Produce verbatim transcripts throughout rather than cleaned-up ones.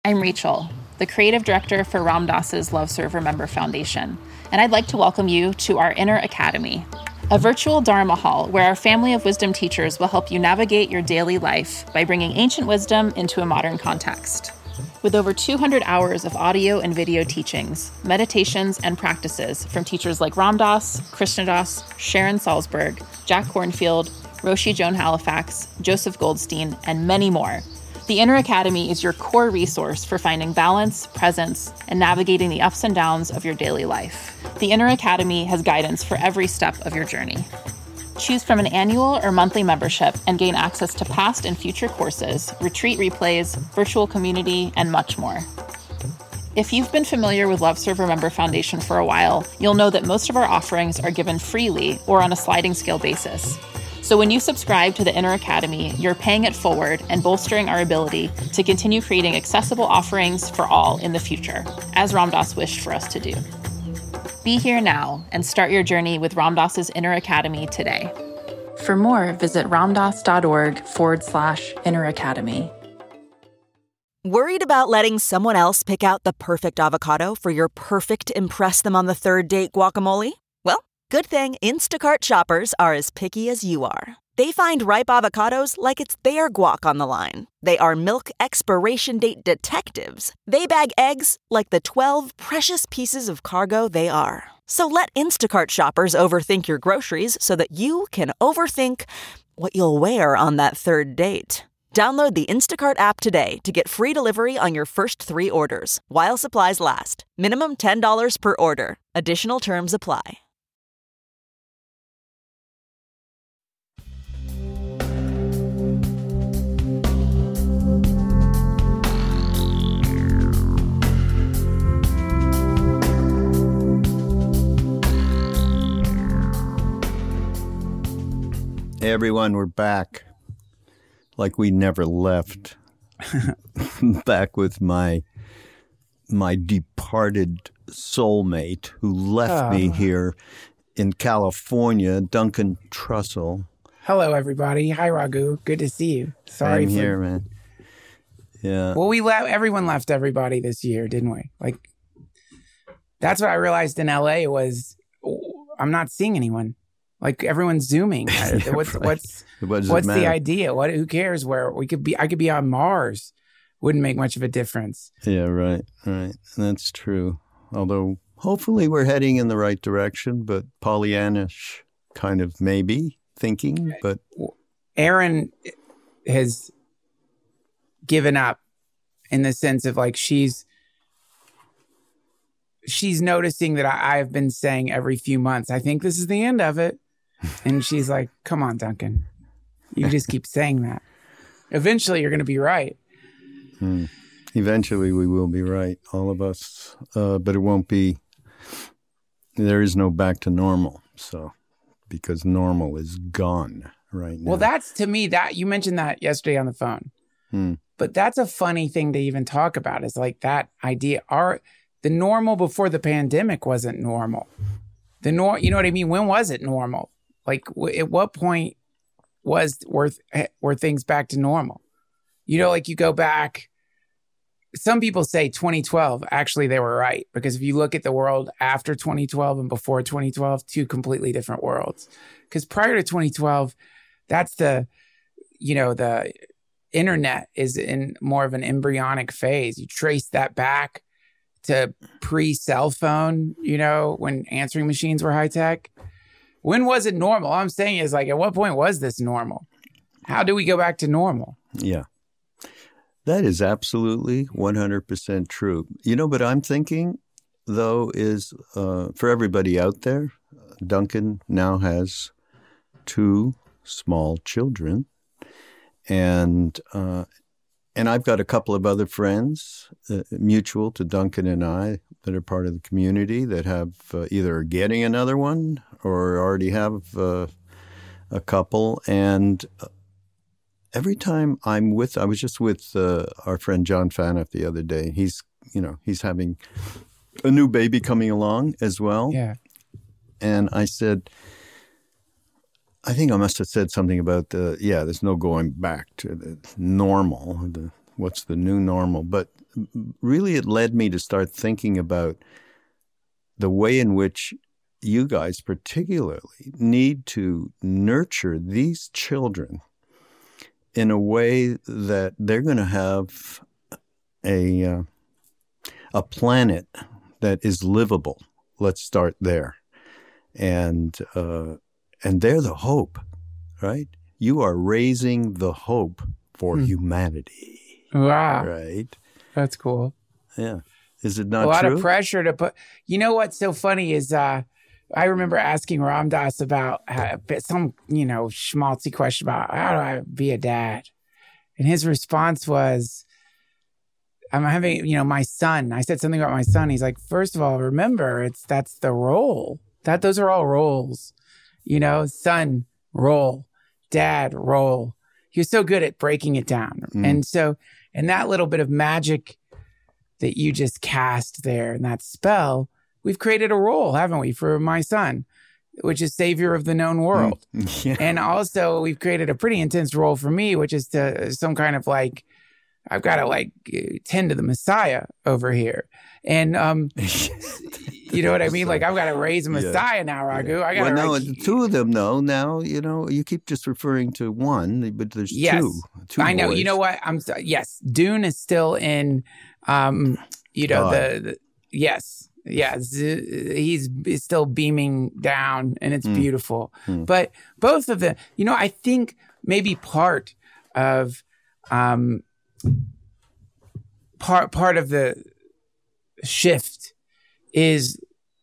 I'm Rachel, the creative director for Ram Dass's Love Serve Remember Foundation, and I'd like to welcome you to our Inner Academy, a virtual Dharma hall where our family of wisdom teachers will help you navigate your daily life by bringing ancient wisdom into a modern context. With over two hundred hours of audio and video teachings, meditations, and practices from teachers like Ram Dass, Krishna Das, Sharon Salzberg, Jack Kornfield, Roshi Joan Halifax, Joseph Goldstein, and many more, the Inner Academy is your core resource for finding balance, presence, and navigating the ups and downs of your daily life. The Inner Academy has guidance for every step of your journey. Choose from an annual or monthly membership and gain access to past and future courses, retreat replays, virtual community, and much more. If you've been familiar with Love Serve Remember Foundation for a while, you'll know that most of our offerings are given freely or on a sliding scale basis. So when you subscribe to the Inner Academy, you're paying it forward and bolstering our ability to continue creating accessible offerings for all in the future, as Ram Dass wished for us to do. Be here now and start your journey with Ram Dass's Inner Academy today. For more, visit ramdass.org forward slash Inner Academy. Worried about letting someone else pick out the perfect avocado for your perfect impress them on the third date guacamole? Well, good thing Instacart shoppers are as picky as you are. They find ripe avocados like it's their guac on the line. They are milk expiration date detectives. They bag eggs like the twelve precious pieces of cargo they are. So let Instacart shoppers overthink your groceries so that you can overthink what you'll wear on that third date. Download the Instacart app today to get free delivery on your first three orders, while supplies last. Minimum ten dollars per order. Additional terms apply. Hey everyone, we're back. Like we never left. Back with my my departed soulmate who left oh. me here in California, Duncan Trussell. Hello, everybody. Hi, Raghu. Good to see you. Sorry I'm for... here, man. Yeah. Well, we left. Everyone left everybody this year, didn't we? Like, that's what I realized in L A was I'm not seeing anyone. Like everyone's zooming. Yeah, what's right. what's what's the idea? What who cares where we could be? I could be on Mars. Wouldn't make much of a difference. Yeah, right, right. That's true. Although hopefully we're heading in the right direction, but Pollyannish kind of maybe thinking. But Erin has given up in the sense of like she's she's noticing that I, I've been saying every few months, I think this is the end of it. And she's like, come on, Duncan. You just keep saying that. Eventually, you're going to be right. Hmm. Eventually, we will be right, all of us. Uh, but it won't be, there is no back to normal. So, because normal is gone right now. Well, that's to me, that you mentioned that yesterday on the phone. Hmm. But that's a funny thing to even talk about is like that idea. Our, the normal before the pandemic wasn't normal. The nor, you know what I mean? When was it normal? Like, w- at what point was were, were things back to normal? You know, like you go back, some people say twenty twelve, actually they were right. Because if you look at the world after twenty twelve and before twenty twelve, two completely different worlds. Because prior to twenty twelve, that's the, you know, the internet is in more of an embryonic phase. You trace that back to pre-cell phone, you know, when answering machines were high tech. When was it normal? All I'm saying is like, at what point was this normal? How do we go back to normal? Yeah. That is absolutely one hundred percent true. You know, what I'm thinking, though, is uh, for everybody out there, Duncan now has two small children. And uh, and I've got a couple of other friends, uh, mutual to Duncan and I, that are part of the community that have uh, either are getting another one or already have uh, a couple. And uh, every time I'm with, I was just with uh, our friend John Faniff the other day. He's, you know, he's having a new baby coming along as well. Yeah. And I said, I think I must have said something about the, yeah, there's no going back to the normal. The, what's the new normal? But really it led me to start thinking about the way in which you guys particularly need to nurture these children in a way that they're going to have a uh, a planet that is livable. Let's start there, and uh, and they're the hope, right? You are raising the hope for mm. humanity. Wow, right? That's cool. Yeah, is it not a lot true? of pressure to put? You know what's so funny is uh, I remember asking Ram Dass about uh, some you know schmaltzy question about how do I be a dad, and his response was, I'm having, you know, my son. I said something about my son. He's like, first of all, remember, it's that's the role. That those are all roles. You know, son, role, dad, role. He was so good at breaking it down. Mm. And so, and that little bit of magic that you just cast there in that spell, we've created a role, haven't we, for my son, which is savior of the known world. Mm. Yeah. And also, we've created a pretty intense role for me, which is to some kind of like, I've got to like tend to the Messiah over here. And, um, you know what I mean? Like I've got to raise a Messiah yeah. now, Raghu. Yeah. I got to. Well, no, like, two of them, though. Now, you know, you keep just referring to one, but there's yes, two. Two I know. boys. You know what? I'm so, yes. Dune is still in, um, you know, the, the, yes. Yes. He's, he's still beaming down and it's mm. beautiful. Mm. But both of them, you know, I think maybe part of, um, Part part of the shift is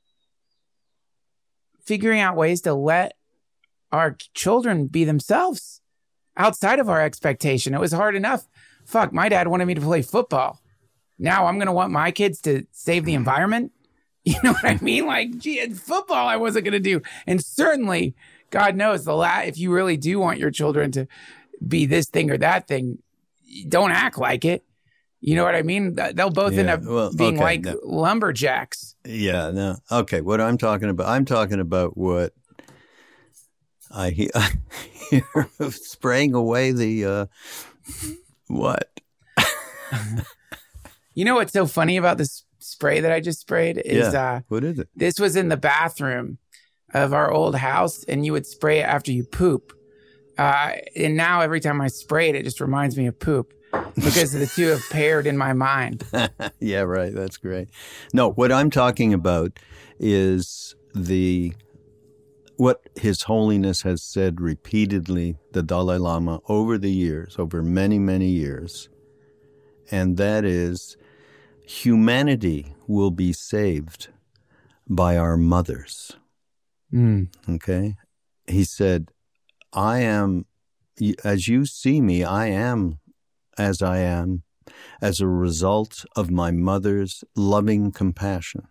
figuring out ways to let our children be themselves outside of our expectation. It was hard enough. Fuck, my dad wanted me to play football. Now I'm going to want my kids to save the environment. You know what I mean? Like, gee, it's football I wasn't going to do. And certainly, God knows, the la- if you really do want your children to be this thing or that thing, don't act like it. You know what I mean? They'll both yeah, end up well, being okay, like no. lumberjacks. Yeah, no. Okay, what I'm talking about, I'm talking about what I hear, I hear spraying away the, uh, what? You know what's so funny about this spray that I just sprayed? Is, yeah. uh, what is it? This was in the bathroom of our old house, and you would spray it after you poop. Uh, and now every time I spray it, it just reminds me of poop. Because the two have paired in my mind. Yeah, right. That's great. No, what I'm talking about is the what His Holiness has said repeatedly, the Dalai Lama, over the years, over many, many years, and that is humanity will be saved by our mothers. Mm. Okay? He said, I am, as you see me, I am as I am, as a result of my mother's loving compassion.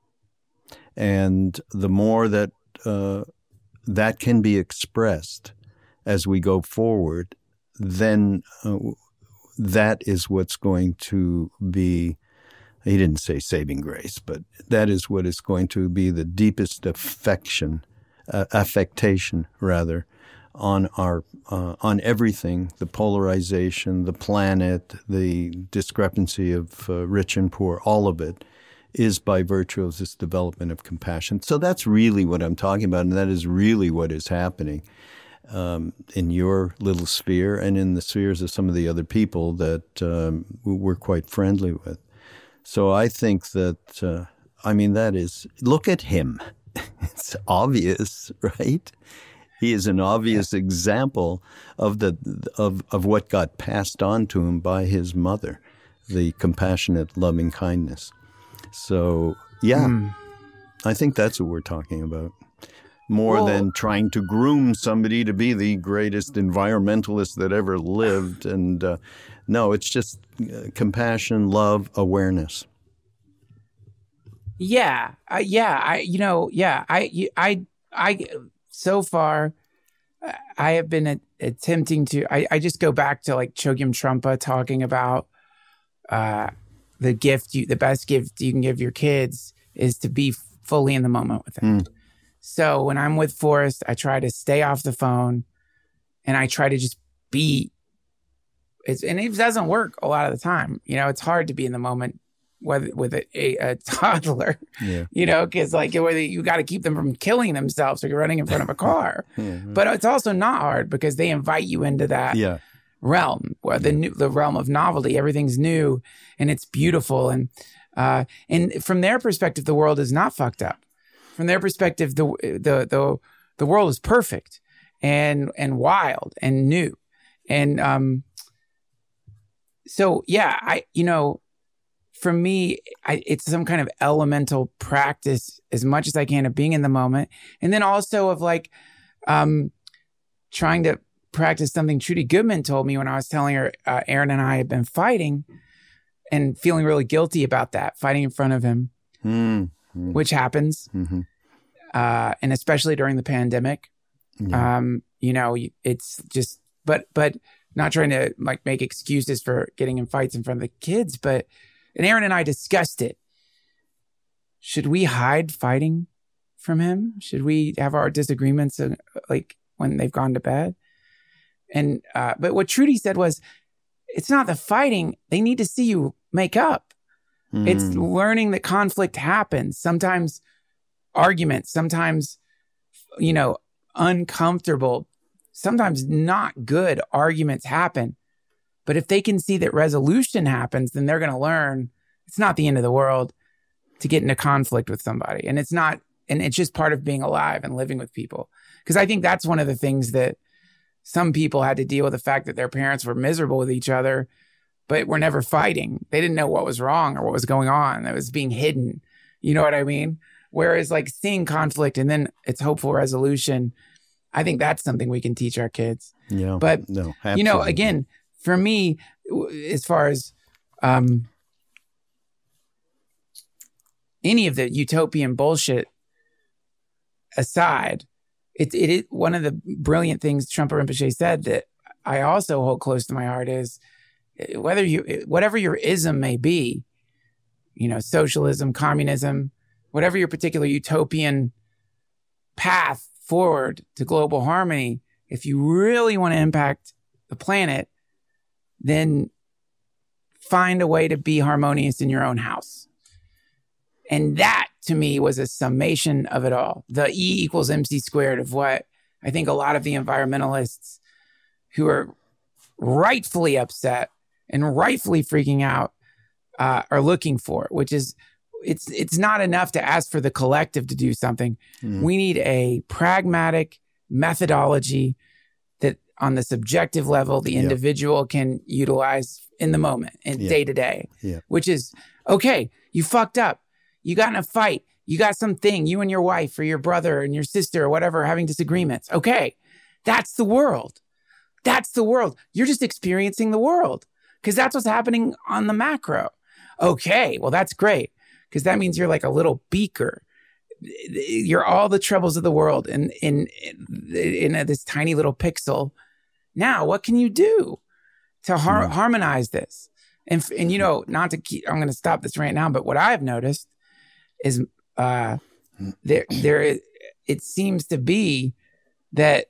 And the more that uh, that can be expressed as we go forward, then uh, that is what's going to be, he didn't say saving grace, but that is what is going to be the deepest affection, uh, affectation rather, on our uh, on everything, the polarization, the planet, the discrepancy of uh, rich and poor, all of it is by virtue of this development of compassion. So that's really what I'm talking about, and that is really what is happening um, in your little sphere and in the spheres of some of the other people that um, we're quite friendly with. So I think that, uh, I mean, that is, look at him. It's obvious, right? He is an obvious example of the of of what got passed on to him by his mother, the compassionate, loving kindness. So, yeah, mm. I think that's what we're talking about. More well, than trying to groom somebody to be the greatest environmentalist that ever lived. And uh, no, it's just uh, compassion, love, awareness. Yeah, uh, yeah, I, you know, yeah, I, I, I. So far, I have been a- attempting to, I, I just go back to like Chogyam Trungpa talking about uh, the gift, you, the best gift you can give your kids is to be fully in the moment with them. Mm. So when I'm with Forrest, I try to stay off the phone and I try to just be it's, and it doesn't work a lot of the time. You know, it's hard to be in the moment with, with a, a, a toddler, yeah. you know, because like whether you got to keep them from killing themselves or you're running in front of a car. yeah. But it's also not hard because they invite you into that Yeah. realm where the new, the realm of novelty, everything's new and it's beautiful. And, uh, and from their perspective, the world is not fucked up. From their perspective, the, the, the, the world is perfect and, and wild and new. And, um, so yeah, I, you know, for me, I, it's some kind of elemental practice as much as I can of being in the moment. And then also of like, um, trying to practice something Trudy Goodman told me when I was telling her, uh, Aaron and I had been fighting and feeling really guilty about that, fighting in front of him, mm-hmm. which happens. Mm-hmm. Uh, and especially during the pandemic, yeah. um, you know, it's just, but, but not trying to like make excuses for getting in fights in front of the kids, but, and Aaron and I discussed it. Should we hide fighting from him? Should we have our disagreements uh, like when they've gone to bed? And, uh, but what Trudy said was, it's not the fighting. They need to see you make up. Mm. It's learning that conflict happens. Sometimes arguments, sometimes, you know, uncomfortable, sometimes not good arguments happen. But if they can see that resolution happens, then they're going to learn it's not the end of the world to get into conflict with somebody. And it's not, and it's just part of being alive and living with people. Because I think that's one of the things that some people had to deal with, the fact that their parents were miserable with each other, but were never fighting. They didn't know what was wrong or what was going on. It was being hidden. You know what I mean? Whereas like seeing conflict and then its hopeful resolution, I think that's something we can teach our kids. Yeah. But, no, you know, again, for me, as far as um, any of the utopian bullshit aside, it, it is one of the brilliant things Trungpa Rinpoche said that I also hold close to my heart is whether you, whatever your ism may be, you know, socialism, communism, whatever your particular utopian path forward to global harmony, if you really want to impact the planet, then find a way to be harmonious in your own house. And that, to me, was a summation of it all. The E equals M C squared of what I think a lot of the environmentalists who are rightfully upset and rightfully freaking out uh, are looking for, which is it's it's not enough to ask for the collective to do something. Mm. We need a pragmatic methodology that on the subjective level, the individual yep. can utilize in the moment and yep. day to day, yep. which is, okay, you fucked up. You got in a fight. You got something, you and your wife or your brother and your sister or whatever having disagreements. Okay, that's the world. That's the world. You're just experiencing the world because that's what's happening on the macro. Okay, well, that's great because that means you're like a little beaker. You're all the troubles of the world in in in, in this tiny little pixel. Now, what can you do to har- mm. harmonize this? And and you know, not to keep, I'm going to stop this right now. But what I've noticed is uh, there there is, it seems to be that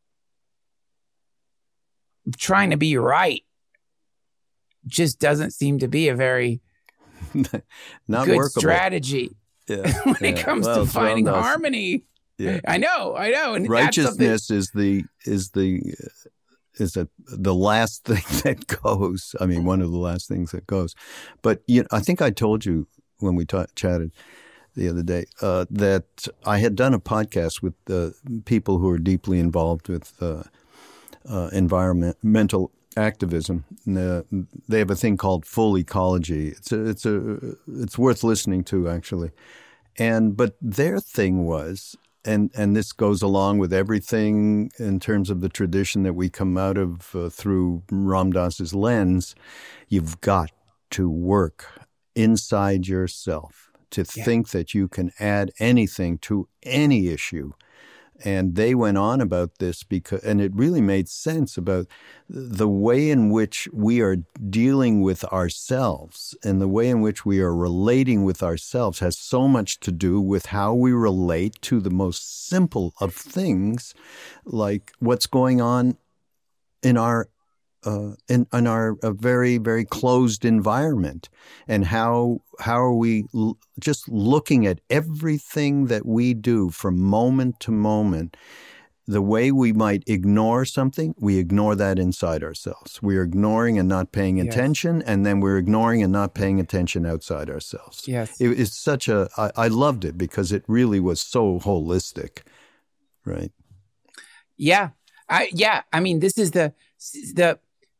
trying to be right just doesn't seem to be a very Not good workable. strategy. Yeah, when yeah. it comes well, to finding well, harmony. Yeah. I know, I know. And righteousness is the is the uh, is a, the last thing that goes. I mean, one of the last things that goes. But you know, I think I told you when we ta- chatted the other day uh, that I had done a podcast with uh, people who are deeply involved with uh, uh, environmental activism. Uh, they have a thing called Full Ecology. It's a, it's a it's worth listening to actually. And but their thing was, and and this goes along with everything in terms of the tradition that we come out of uh, through Ram Dass's lens. You've got to work inside yourself to yeah. think that you can add anything to any issue. And they went on about this because, and it really made sense about the way in which we are dealing with ourselves and the way in which we are relating with ourselves has so much to do with how we relate to the most simple of things, like what's going on in our uh, in, in our a very, very closed environment. And how how are we l- just looking at everything that we do from moment to moment? The way we might ignore something, we ignore that inside ourselves. We're ignoring and not paying Yes. attention, and then we're ignoring and not paying attention outside ourselves. Yes. It is such a, I, I loved it because it really was so holistic, right? Yeah. I, yeah. I mean, this is the, the,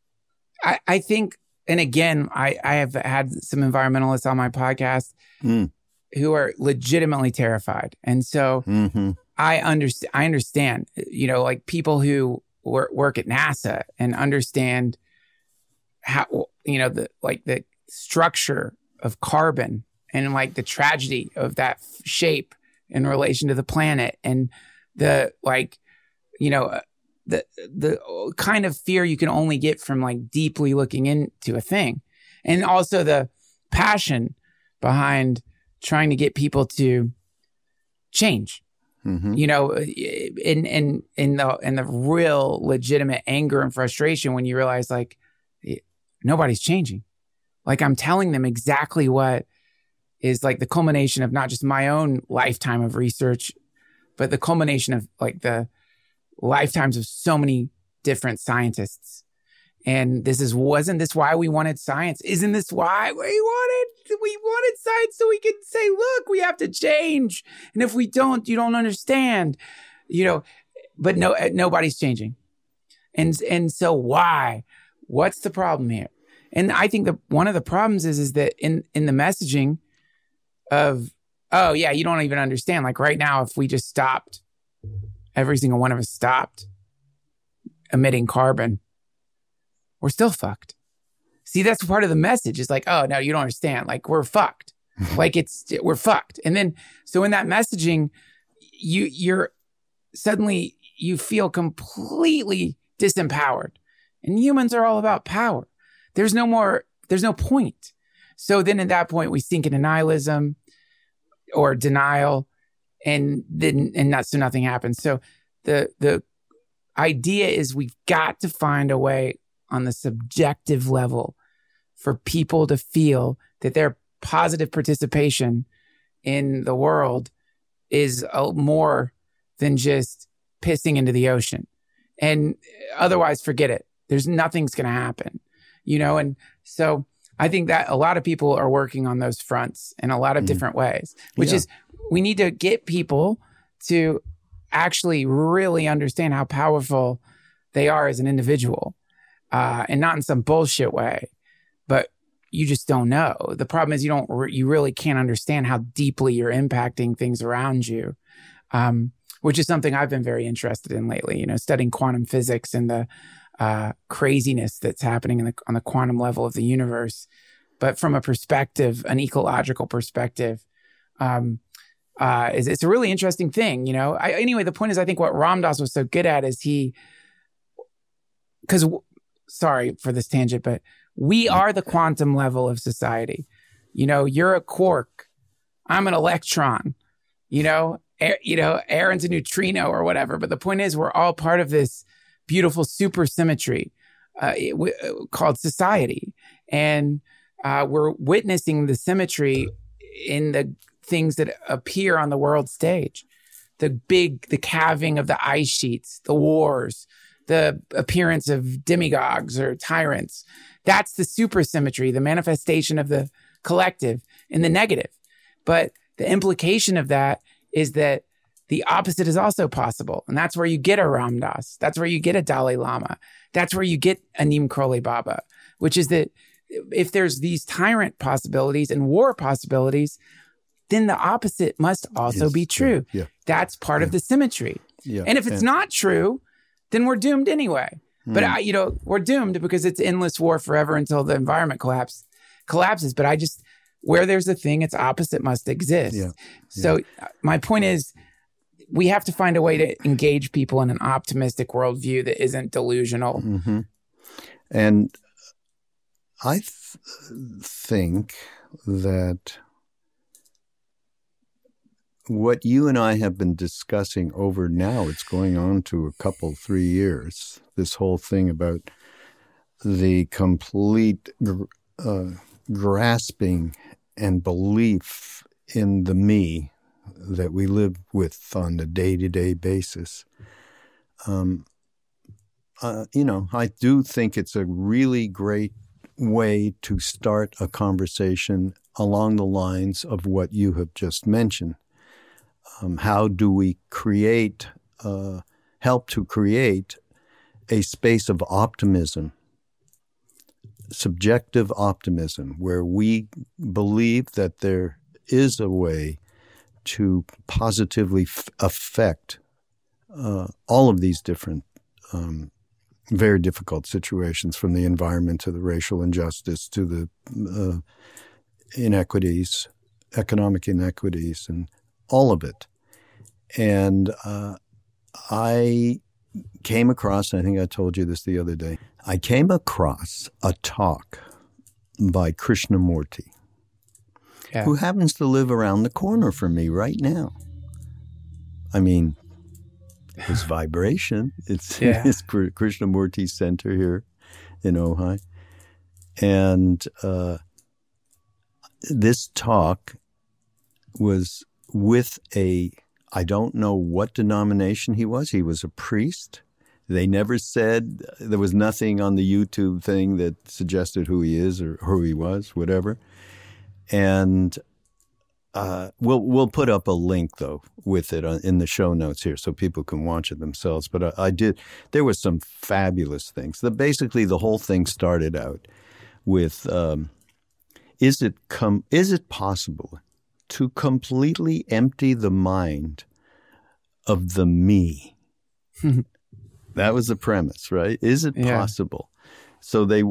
I, I think, and again, I, I have had some environmentalists on my podcast Mm. who are legitimately terrified. And so Mm-hmm. I understand, I understand, you know, like people who work, work at NASA and understand how, you know, the, like the structure of carbon and like the tragedy of that f- shape in relation to the planet and the, like, you know, uh, the, the kind of fear you can only get from like deeply looking into a thing. And also the passion behind trying to get people to change. Mm-hmm. You know, in in in the in the real legitimate anger and frustration when you realize like nobody's changing. Like I'm telling them exactly what is like the culmination of not just my own lifetime of research, but the culmination of like the lifetimes of so many different scientists. And this is wasn't this why we wanted science? Isn't this why we wanted we wanted science so we could say, look, we have to change. And if we don't, you don't understand. You know, but no nobody's changing. And and so why? What's the problem here? And I think that one of the problems is is that in in the messaging of, oh yeah, you don't even understand. Like right now, if we just stopped, every single one of us stopped emitting carbon, we're still fucked. See, that's part of the message. It's like, oh, no, you don't understand. Like, we're fucked. Like, it's, we're fucked. And then, so in that messaging, you, you're suddenly, you feel completely disempowered. And humans are all about power. There's no more, there's no point. So then at that point, we sink into nihilism or denial, and then, and not, so nothing happens. So the, the idea is we've got to find a way on the subjective level for people to feel that their positive participation in the world is uh, more than just pissing into the ocean. And otherwise, forget it. There's nothing's going to happen, you know? And so I think that a lot of people are working on those fronts in a lot of mm. different ways, which yeah. is we need to get people to actually really understand how powerful they are as an individual. Uh, and not in some bullshit way, but you just don't know. The problem is you don't, re- you really can't understand how deeply you're impacting things around you, um, which is something I've been very interested in lately. You know, studying quantum physics and the uh, craziness that's happening in the, on the quantum level of the universe, but from a perspective, an ecological perspective. Um, uh, is it's a really interesting thing. You know, I, anyway, the point is, I think what Ram Dass was so good at is he, because. Sorry for this tangent, but we are the quantum level of society. You know, you're a quark. I'm an electron. You know, er, you know, Aaron's a neutrino or whatever. But the point is, we're all part of this beautiful supersymmetry uh, it, w- called society, and uh, we're witnessing the symmetry in the things that appear on the world stage. The big, the calving of the ice sheets, the wars, the appearance of demagogues or tyrants. That's the supersymmetry, the manifestation of the collective in the negative. But the implication of that is that the opposite is also possible. And that's where you get a Ram Dass. That's where you get a Dalai Lama. That's where you get a Neem Karoli Baba, which is that if there's these tyrant possibilities and war possibilities, then the opposite must also yes, be true. Yeah, yeah. That's part yeah. of the symmetry. Yeah, and if it's yeah. not true, then we're doomed anyway. Mm. But, I, you know, we're doomed because it's endless war forever until the environment collapse, collapses. But I just, where there's a thing, its opposite must exist. Yeah. So yeah. my point is, we have to find a way to engage people in an optimistic worldview that isn't delusional. Mm-hmm. And I th- think that what you and I have been discussing over now, it's going on to a couple, three years, this whole thing about the complete uh, grasping and belief in the me that we live with on a day-to-day basis. Um, uh, you know, I do think it's a really great way to start a conversation along the lines of what you have just mentioned. Um, how do we create, uh, help to create a space of optimism, subjective optimism, where we believe that there is a way to positively f- affect uh, all of these different um, very difficult situations, from the environment to the racial injustice to the uh, inequities, economic inequities, and all of it. And uh, I came across, I think I told you this the other day, I came across a talk by Krishnamurti, yeah. who happens to live around the corner from me right now. I mean, his vibration, it's yeah. his Krishnamurti Center here in Ojai. And uh, this talk was with a, I don't know what denomination he was. He was a priest. They never said, there was nothing on the YouTube thing that suggested who he is or who he was, whatever. And uh, we'll we'll put up a link, though, with it in the show notes here so people can watch it themselves. But I, I did, there were some fabulous things. The, basically, the whole thing started out with, um, is it com- is it possible to completely empty the mind of the me? That was the premise, right? Is it yeah. possible? So they,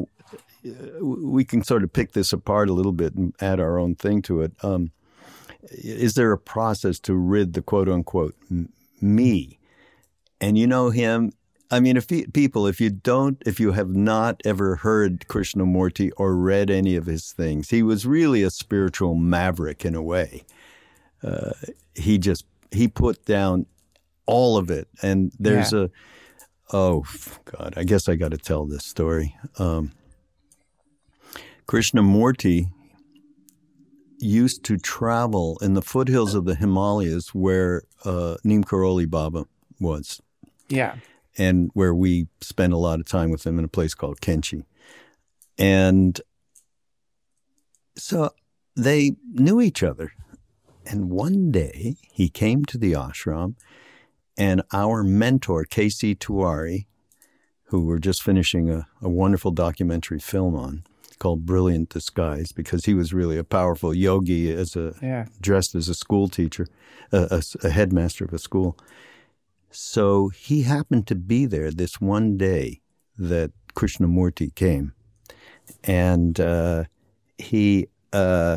we can sort of pick this apart a little bit and add our own thing to it. Um, is there a process to rid the quote unquote me? And you know him. I mean, if he, people, if you don't, if you have not ever heard Krishnamurti or read any of his things, he was really a spiritual maverick in a way. Uh, he just, he put down all of it. And there's yeah. a, oh, God, I guess I got to tell this story. Um, Krishnamurti used to travel in the foothills of the Himalayas where uh, Neem Karoli Baba was. Yeah. And where we spent a lot of time with him in a place called Kenchi. And so they knew each other. And one day he came to the ashram, and our mentor, K C Tiwari, who we're just finishing a, a wonderful documentary film on called Brilliant Disguise, because he was really a powerful yogi as a yeah. dressed as a school teacher, a, a, a headmaster of a school. So he happened to be there this one day that Krishnamurti came. And uh, he, uh,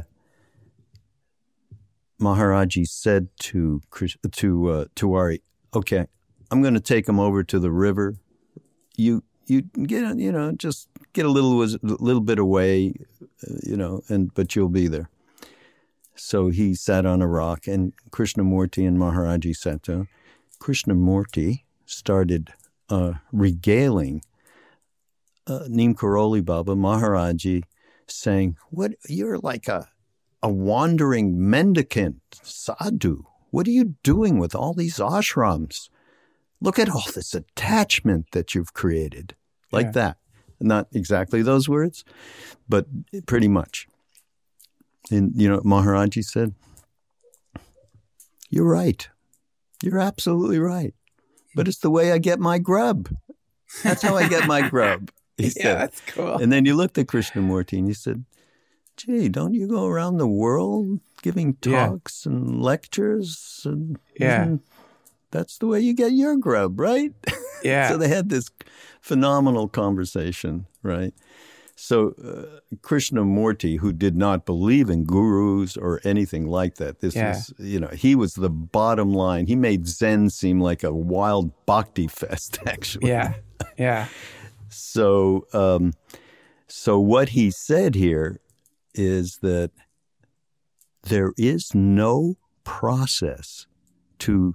Maharaji said to to uh, Tiwari, okay, I'm going to take him over to the river. You you get, you know, just get a little a little bit away, you know, and but you'll be there. So he sat on a rock, and Krishnamurti and Maharaji sat down. Krishnamurti started uh, regaling uh, Neem Karoli Baba, Maharaji, saying, "What? You're like a a wandering mendicant sadhu. What are you doing with all these ashrams? Look at all this attachment that you've created." Like yeah. that. Not exactly those words, but pretty much. And, you know, Maharaji said, "You're right. You're absolutely right. But it's the way I get my grub. That's how I get my grub." He yeah, said. That's cool. And then you looked at Krishnamurti and you said, "Gee, don't you go around the world giving talks yeah. and lectures? And, yeah. and that's the way you get your grub, right?" Yeah. So they had this phenomenal conversation, right? So uh, Krishnamurti, who did not believe in gurus or anything like that, this yeah. was, you know, he was the bottom line. He made Zen seem like a wild bhakti fest, actually. Yeah, yeah. So, um, so what he said here is that there is no process to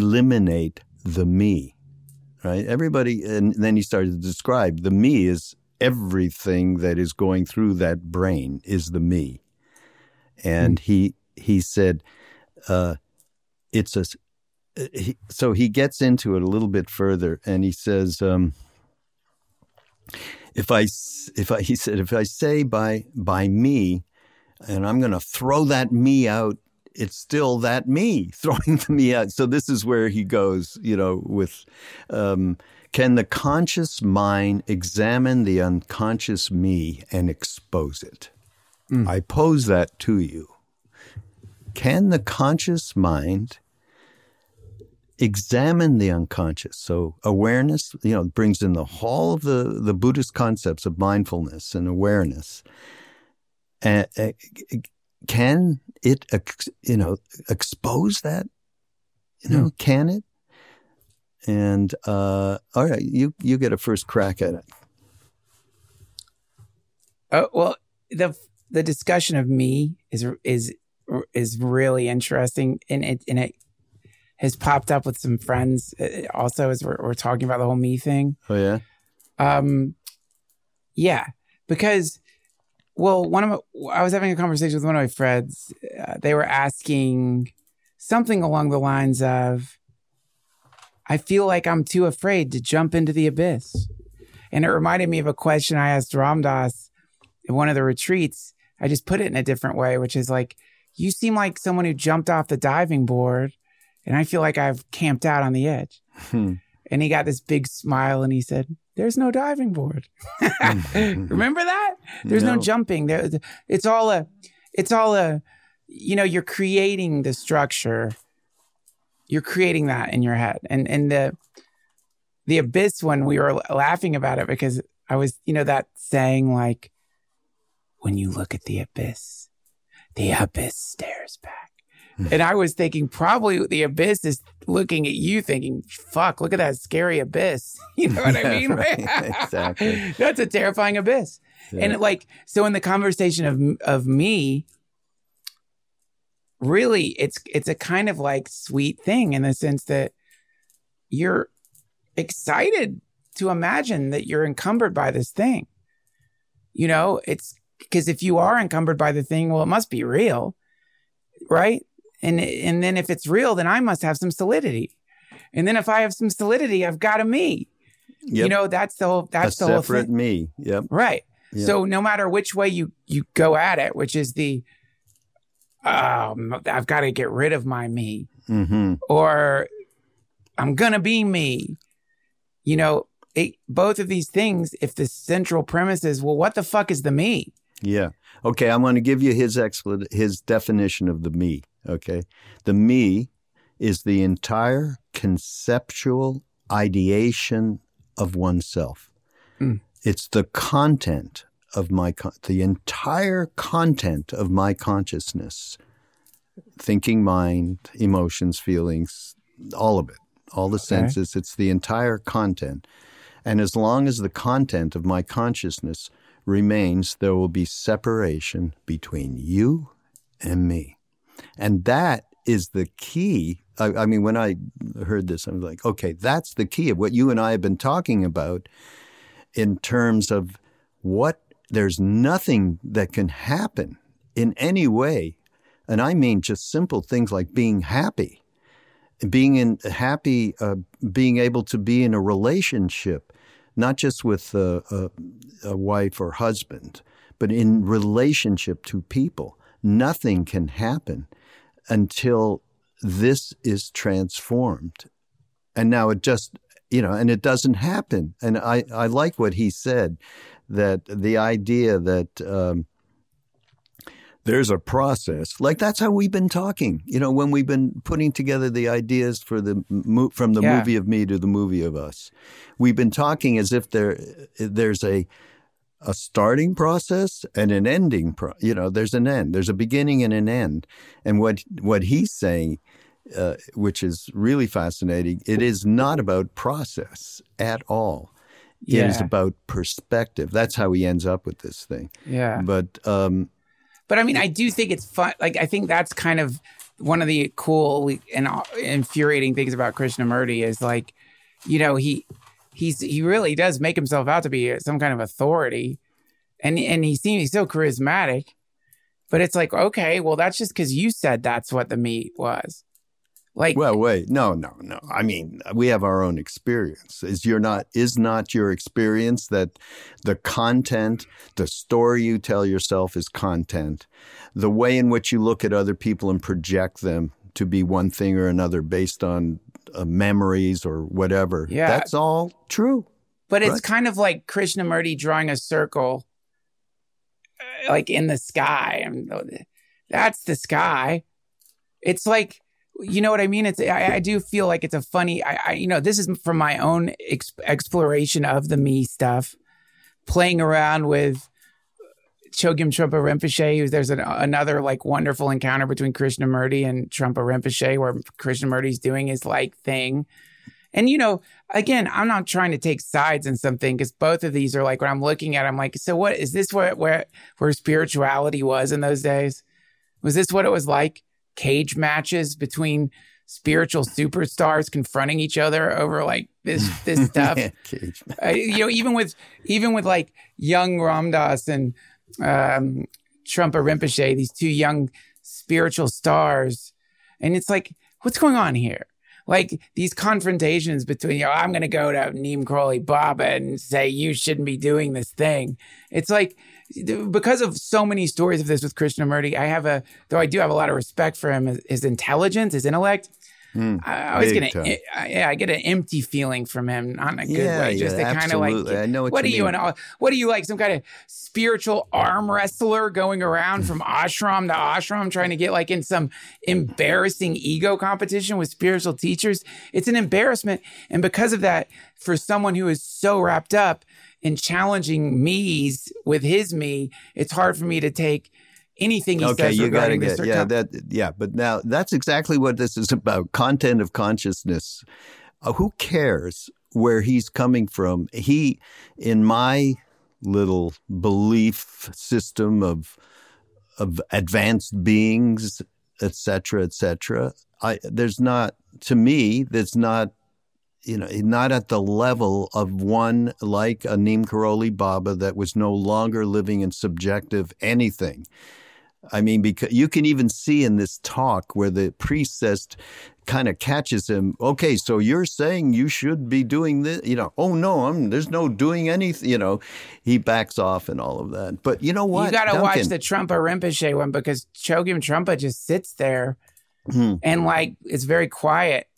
eliminate the me, right? Everybody, and then he started to describe the me is everything that is going through that brain is the me. And mm. he he said, uh, it's a, he, so he gets into it a little bit further, and he says, um, if I, if I, he said, if I say by, by me, and I'm going to throw that me out, it's still that me throwing the me out. So this is where he goes, you know, with, um, can the conscious mind examine the unconscious me and expose it? Mm. I pose that to you. Can the conscious mind examine the unconscious? So awareness, you know, brings in the whole of the, the Buddhist concepts of mindfulness and awareness. Uh, uh, can it, ex, you know, expose that? You know, mm. can it? And uh, all right, you you get a first crack at it. Oh well, the the discussion of me is is is really interesting, and it and it has popped up with some friends also as we're, we're talking about the whole me thing. Oh yeah, um, yeah, because. Well, one of my, I was having a conversation with one of my friends. Uh, they were asking something along the lines of, I feel like I'm too afraid to jump into the abyss. And it reminded me of a question I asked Ram Dass in one of the retreats. I just put it in a different way, which is like, you seem like someone who jumped off the diving board, and I feel like I've camped out on the edge. Hmm. And he got this big smile and he said, there's no diving board. Remember that? There's no, no jumping. There, it's all a, it's all a, you know, you're creating the structure. You're creating that in your head. And, and the, the abyss one, we were laughing about it because I was, you know, that saying like, when you look at the abyss, the abyss stares back. And I was thinking probably the abyss is looking at you thinking, fuck, look at that scary abyss. You know what I mean? Right, exactly. That's a terrifying abyss. Yeah. And it, like, so in the conversation of of me, really, it's it's a kind of like sweet thing in the sense that you're excited to imagine that you're encumbered by this thing. You know, it's because if you are encumbered by the thing, well, it must be real, right? And and then if it's real, then I must have some solidity. And then if I have some solidity, I've got a me. Yep. You know, that's the whole that's a the whole separate thing. me. Yep. Right. Yep. So no matter which way you you go at it, which is the um I've got to get rid of my me. Mm-hmm. Or I'm gonna be me. You know, it, both of these things, if the central premise is, well, what the fuck is the me? Yeah. Okay, I'm going to give you his expl- his definition of the me. Okay. The me is the entire conceptual ideation of oneself. Mm. It's the content of my, con- the entire content of my consciousness, thinking mind, emotions, feelings, all of it, all the okay. senses. It's the entire content. And as long as the content of my consciousness remains, there will be separation between you and me. And that is the key. I, I mean, when I heard this, I was like, okay, that's the key of what you and I have been talking about in terms of what, there's nothing that can happen in any way. And I mean just simple things like being happy, being in happy, uh, being able to be in a relationship, not just with a, a, a wife or husband, but in relationship to people. Nothing can happen until this is transformed. And now it just, you know, and it doesn't happen. And I, I like what he said, that the idea that um, there's a process, like that's how we've been talking, you know, when we've been putting together the ideas for the mo- from the yeah. movie of me to the movie of us. We've been talking as if there there's a a starting process and an ending, pro- you know, there's an end, there's a beginning and an end. And what what he's saying, uh, which is really fascinating, it is not about process at all. Yeah. It is about perspective. That's how he ends up with this thing. Yeah. But, um, but I mean, I do think it's fun. Like, I think that's kind of one of the cool and infuriating things about Krishnamurti is like, you know, he, he's he really does make himself out to be some kind of authority, and and he seems he's so charismatic. But it's like, okay, well, that's just because you said that's what the meat was. Like, well, wait, no, no, no. I mean, we have our own experience. Is you're not is not your experience that the content, the story you tell yourself is content, the way in which you look at other people and project them to be one thing or another based on uh, memories or whatever. Yeah. That's all true. But it's right? kind of like Krishnamurti drawing a circle, uh, like in the sky. I mean, that's the sky. It's like, you know what I mean? It's I, I do feel like it's a funny, I, I you know, this is from my own ex- exploration of the me stuff, playing around with Chogyam Trungpa Rinpoche. Who's, there's an, another like wonderful encounter between Krishnamurti and Trungpa Rinpoche where Krishnamurti's doing his like thing. And, you know, again, I'm not trying to take sides in something because both of these are like, when I'm looking at it, I'm like, so what, is this where, where, where spirituality was in those days? Was this what it was like? Cage matches between spiritual superstars confronting each other over like this this stuff. Yeah, cage match. uh, you know, even with even with like young Ram Dass and um, Trungpa Rinpoche, these two young spiritual stars, and it's like, what's going on here? Like these confrontations between, you know, I'm going to go to Neem Karoli Baba and say you shouldn't be doing this thing. It's like, because of so many stories of this with Krishnamurti, I have a, though I do have a lot of respect for him, his, his intelligence, his intellect. Mm, I always get an, yeah, I get an empty feeling from him, not in a good yeah, way. Just yeah, a kind of like, I know what, what you are you, mean. an, what are you like, some kind of spiritual arm wrestler going around from ashram to ashram, trying to get like in some embarrassing ego competition with spiritual teachers? It's an embarrassment, and because of that, for someone who is so wrapped up in challenging me's with his me, it's hard for me to take anything he okay, says you regarding gotta this. get, yeah, com- that, yeah, but now that's exactly what this is about. Content of consciousness. Uh, who cares where he's coming from? He, in my little belief system of of advanced beings, et cetera, et cetera, I, there's not, to me, there's not, you know, not at the level of one like a Neem Karoli Baba that was no longer living in subjective anything. I mean, because you can even see in this talk where the priest says, kind of catches him, okay, so you're saying you should be doing this, you know, oh no, I'm, there's no doing anything, you know, he backs off and all of that. But you know what? You got to Duncan, watch the Trungpa Rinpoche one because Chogyam Trungpa just sits there hmm. and like, it's very quiet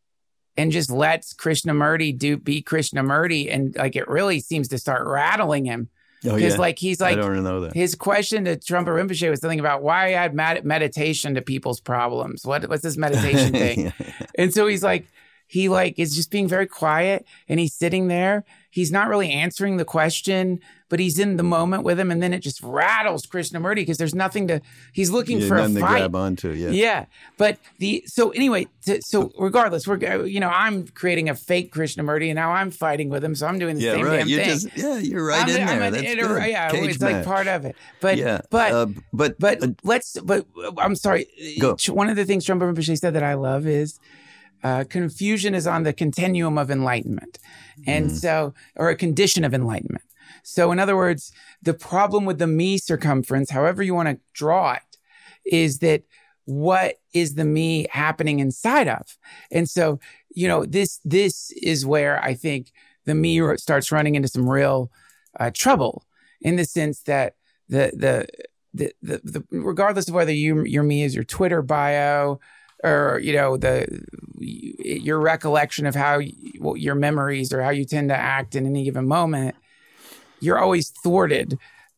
and just lets Krishnamurti do, be Krishnamurti. And like, it really seems to start rattling him. Oh, Because yeah. like he's like, I don't know that. His question to Trungpa Rinpoche was something about why add med- meditation to people's problems. What what's this meditation thing? Yeah. And so he's like, he like is just being very quiet and he's sitting there. He's not really answering the question, but he's in the moment with him. And then it just rattles Krishnamurti because there's nothing to. He's looking Yeah, for a nothing to fight. grab onto, yeah. Yeah, but the so anyway, t- so regardless, we're you know I'm creating a fake Krishnamurti and now I'm fighting with him, so I'm doing the Yeah, same right. damn You're thing. just, yeah, you're right I'm, in I'm there. an That's inter- good. Yeah, Cage it's match. like part of it. But yeah, but uh, but but uh, let's. But I'm sorry. Go. One of the things Trungpa Rinpoche said that I love is uh, confusion is on the continuum of enlightenment, and Mm. so or a condition of enlightenment. So in other words, the problem with the me circumference, however you want to draw it, is that what is the me happening inside of? And so, you know, this this is where I think the me starts running into some real uh, trouble in the sense that the the the, the, the regardless of whether you your me is your Twitter bio or you know the your recollection of how you, your memories or how you tend to act in any given moment, you're always thwarted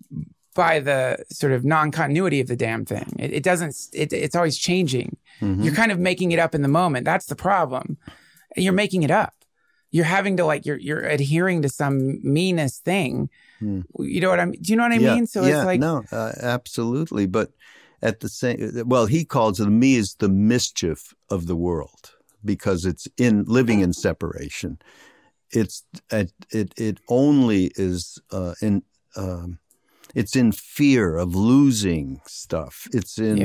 by the sort of non-continuity of the damn thing. It, it doesn't, it, it's always changing. Mm-hmm. You're kind of making it up in the moment. That's the problem. You're making it up. You're having to like, you're, you're adhering to some meanest thing. Hmm. You know what I mean? Do you know what I yeah, mean? So yeah, it's like, no, uh, absolutely. But at the same, well, he calls it, me is the mischief of the world because it's in living in separation. It's, it, it, it only is uh, in, um, it's in fear of losing stuff. It's in Yeah.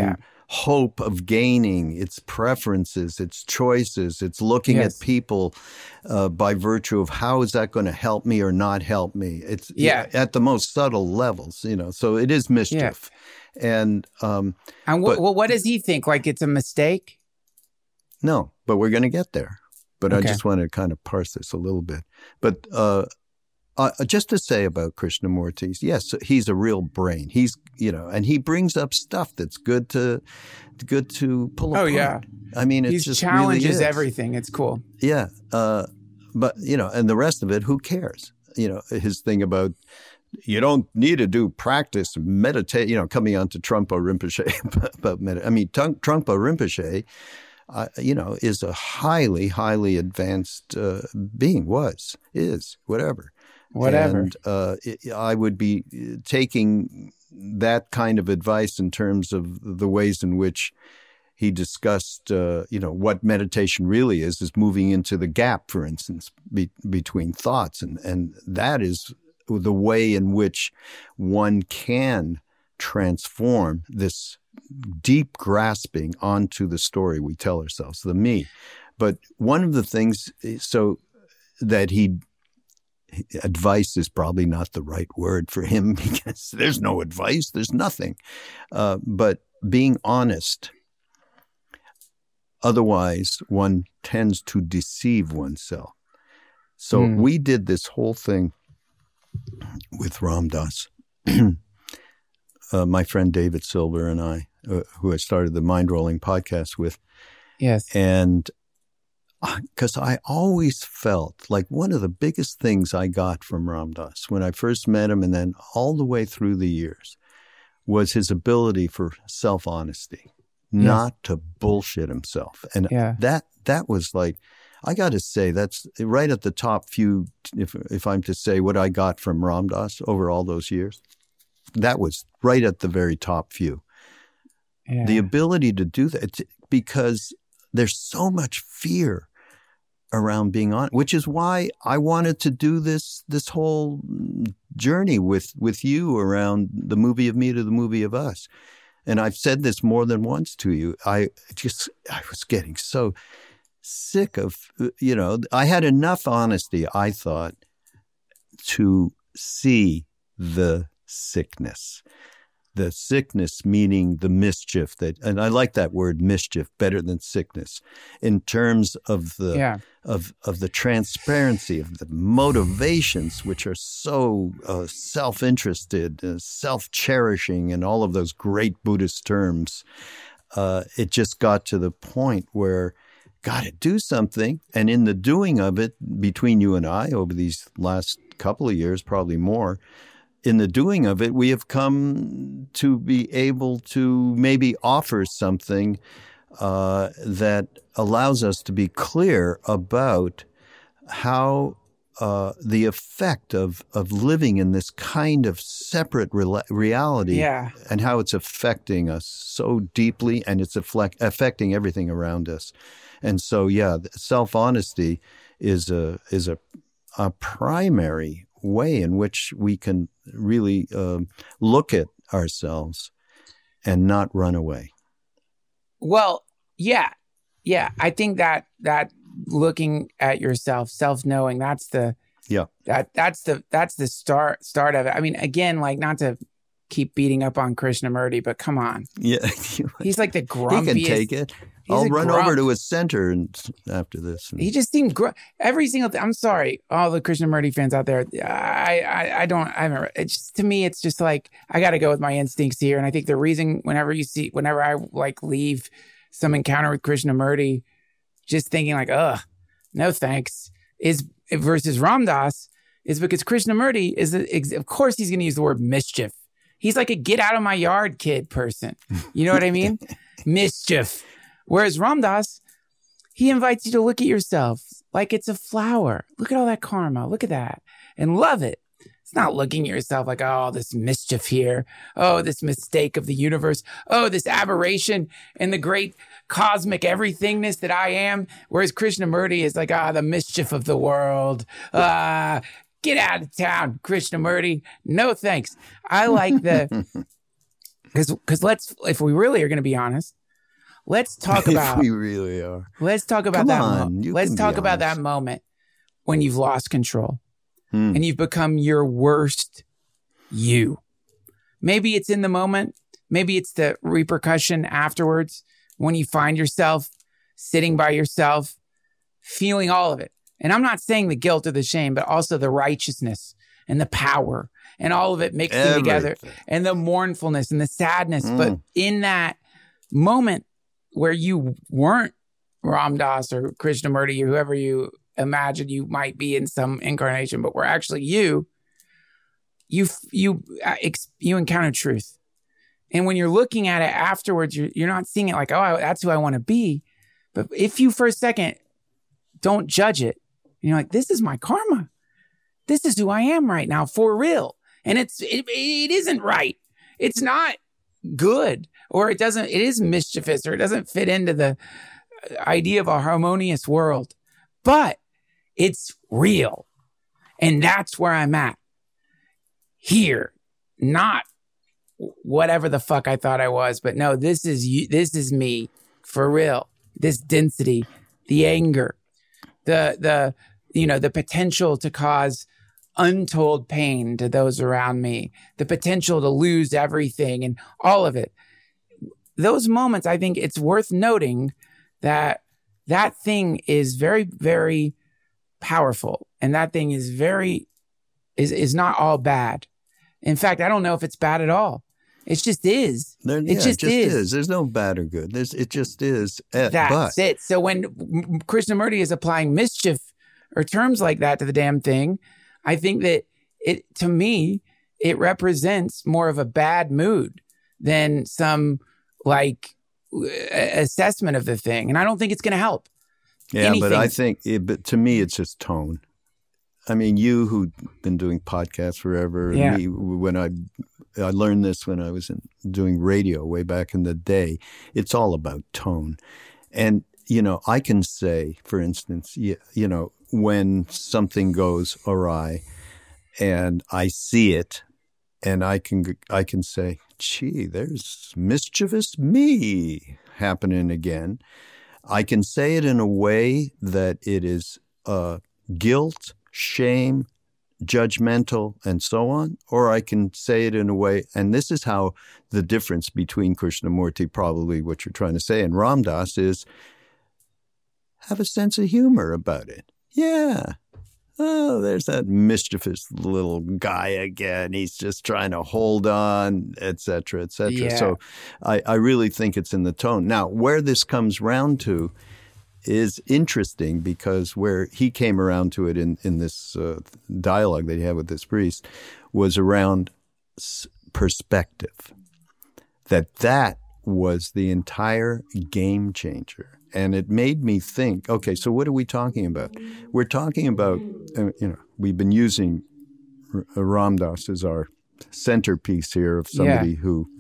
hope of gaining, its preferences, its choices. It's looking Yes. at people uh, by virtue of how is that going to help me or not help me. It's Yeah. at the most subtle levels, you know. So it is mischief, and um, And wh- but- well, what does he think? Like it's a mistake? no, but we're going to get there. But Okay. I just want to kind of parse this a little bit. But uh, uh, just to say about Krishnamurti, yes, he's a real brain. He's, you know, and he brings up stuff that's good to good to pull Oh, apart. yeah. I mean, it He just challenges really is. everything. It's cool. Yeah. Uh, but, you know, and the rest of it, who cares? You know, his thing about you don't need to do practice, meditate, you know, coming on to Trungpa Rinpoche about meditation. I mean, Trungpa Rinpoche, uh, you know, is a highly, highly advanced uh, being, was, is, whatever. Whatever. And uh, it, I would be taking that kind of advice in terms of the ways in which he discussed, uh, you know, what meditation really is, is moving into the gap, for instance, be, between thoughts. And, and that is the way in which one can transform this deep grasping onto the story we tell ourselves, the me. But one of the things, so that he, advice is probably not the right word for him because there's no advice, there's nothing. Uh, but being honest, otherwise one tends to deceive oneself. So Mm. we did this whole thing with Ram Dass. uh, my friend David Silver and I, uh, who I started the Mind Rolling podcast with, Yes. and because I always felt like one of the biggest things I got from Ram Dass when I first met him and then all the way through the years was his ability for self-honesty, not to bullshit himself. And Yeah. that that was like, I got to say, that's right at the top few, if if I'm to say what I got from Ram Dass over all those years, that was right at the very top few. Yeah. The ability to do that, because there's so much fear around being on, which is why I wanted to do this this whole journey with with you around the movie of me to the movie of us. And I've said this more than once to you. I just I was getting so sick of, you know, I had enough honesty, I thought, to see the sickness. The sickness meaning the mischief that, and I like that word mischief better than sickness, in terms of the Yeah. of of the transparency of the motivations, which are so uh, self-interested, uh, self-cherishing, and all of those great Buddhist terms. Uh, it just got to the point where got to do something, and in the doing of it, between you and I, over these last couple of years, probably more. In the doing of it, we have come to be able to maybe offer something uh, that allows us to be clear about how uh, the effect of, of living in this kind of separate re- reality Yeah. and how it's affecting us so deeply, and it's affect- affecting everything around us. And so, yeah, self-honesty is a is a, a primary way in which we can really um, look at ourselves and not run away. Well, yeah. Yeah. I think that that looking at yourself, self-knowing, that's the Yeah. that that's the that's the start start of it. I mean, again, like not to keep beating up on Krishnamurti, but come on. Yeah. He's like the He grumpiest. can take it. He's I'll a run grump. over to his center and after this. And, He just seemed gr- every single thing. I'm sorry, all the Krishnamurti fans out there. I, I, I don't. I remember. It's just, to me, it's just like I got to go with my instincts here. And I think the reason, whenever you see, whenever I like leave some encounter with Krishnamurti, just thinking like, ugh, no thanks, is versus Ram Dass is because Krishnamurti is, a, of course, he's going to use the word mischief. He's like a get out of my yard kid person. You know what I mean? Mischief. Whereas Ram Dass, he invites you to look at yourself like it's a flower. Look at all that karma. Look at that. And love it. It's not looking at yourself like, oh, this mischief here. Oh, this mistake of the universe. Oh, this aberration in the great cosmic everythingness that I am. Whereas Krishnamurti is like, ah, the mischief of the world. Ah, get out of town, Krishnamurti. No thanks. I like the... Because because let's, if we really are going to be honest, let's talk about. If we really are. Let's talk about Come that. on, Mo- you let's can talk be about that honest. moment when you've lost control Hmm. and you've become your worst you. Maybe it's in the moment. Maybe it's the repercussion afterwards when you find yourself sitting by yourself, feeling all of it. And I'm not saying the guilt or the shame, but also the righteousness and the power and all of it mixing Everything. together, and the mournfulness and the sadness. Mm. But in that moment where you weren't Ram Dass or Krishnamurti or whoever you imagine you might be in some incarnation, but were actually you, you you uh, ex- you encounter truth. And when you're looking at it afterwards, you're, you're not seeing it like, oh, I, that's who I want to be. But if you for a second don't judge it, you're like, this is my karma. This is who I am right now for real. And it's it, it isn't right. It's not good, or it doesn't, it is mischievous, or it doesn't fit into the idea of a harmonious world. But it's real. And that's where I'm at. Here, not whatever the fuck I thought I was, but no, this is you, this is me for real. This density, the anger, the the you know, the potential to cause untold pain to those around me, the potential to lose everything and all of it. Those moments, I think it's worth noting that that thing is very, very powerful. And that thing is very, is, is not all bad. In fact, I don't know if it's bad at all. It just is. There, it yeah, just, it just is. is. There's no bad or good. There's, it just is. Uh, That's but, it. So when Krishnamurti is applying mischief or terms like that to the damn thing, I think that it, to me, it represents more of a bad mood than some like assessment of the thing. And I don't think it's going to help. Yeah, Anything. but I think, it, but to me, it's just tone. I mean, you who've been doing podcasts forever, Yeah. and me, when I, I learned this when I was in, doing radio way back in the day, it's all about tone. And, you know, I can say, for instance, you, you know, when something goes awry and I see it, and I can, I can say, gee, there's mischievous me happening again. I can say it in a way that it is uh, guilt, shame, judgmental, and so on, or I can say it in a way, and this is how the difference between Krishnamurti, probably what you're trying to say, and Ram Dass is have a sense of humor about it. Yeah. Oh, there's that mischievous little guy again. He's just trying to hold on, et cetera, et cetera. Yeah. So I, I really think it's in the tone. Now, where this comes round to is interesting, because where he came around to it in, in this uh, dialogue that he had with this priest was around s- perspective, that that was the entire game changer. And it made me think, okay, so what are we talking about? We're talking about, uh, you know, we've been using R- Ram Dass as our centerpiece here of somebody Yeah. who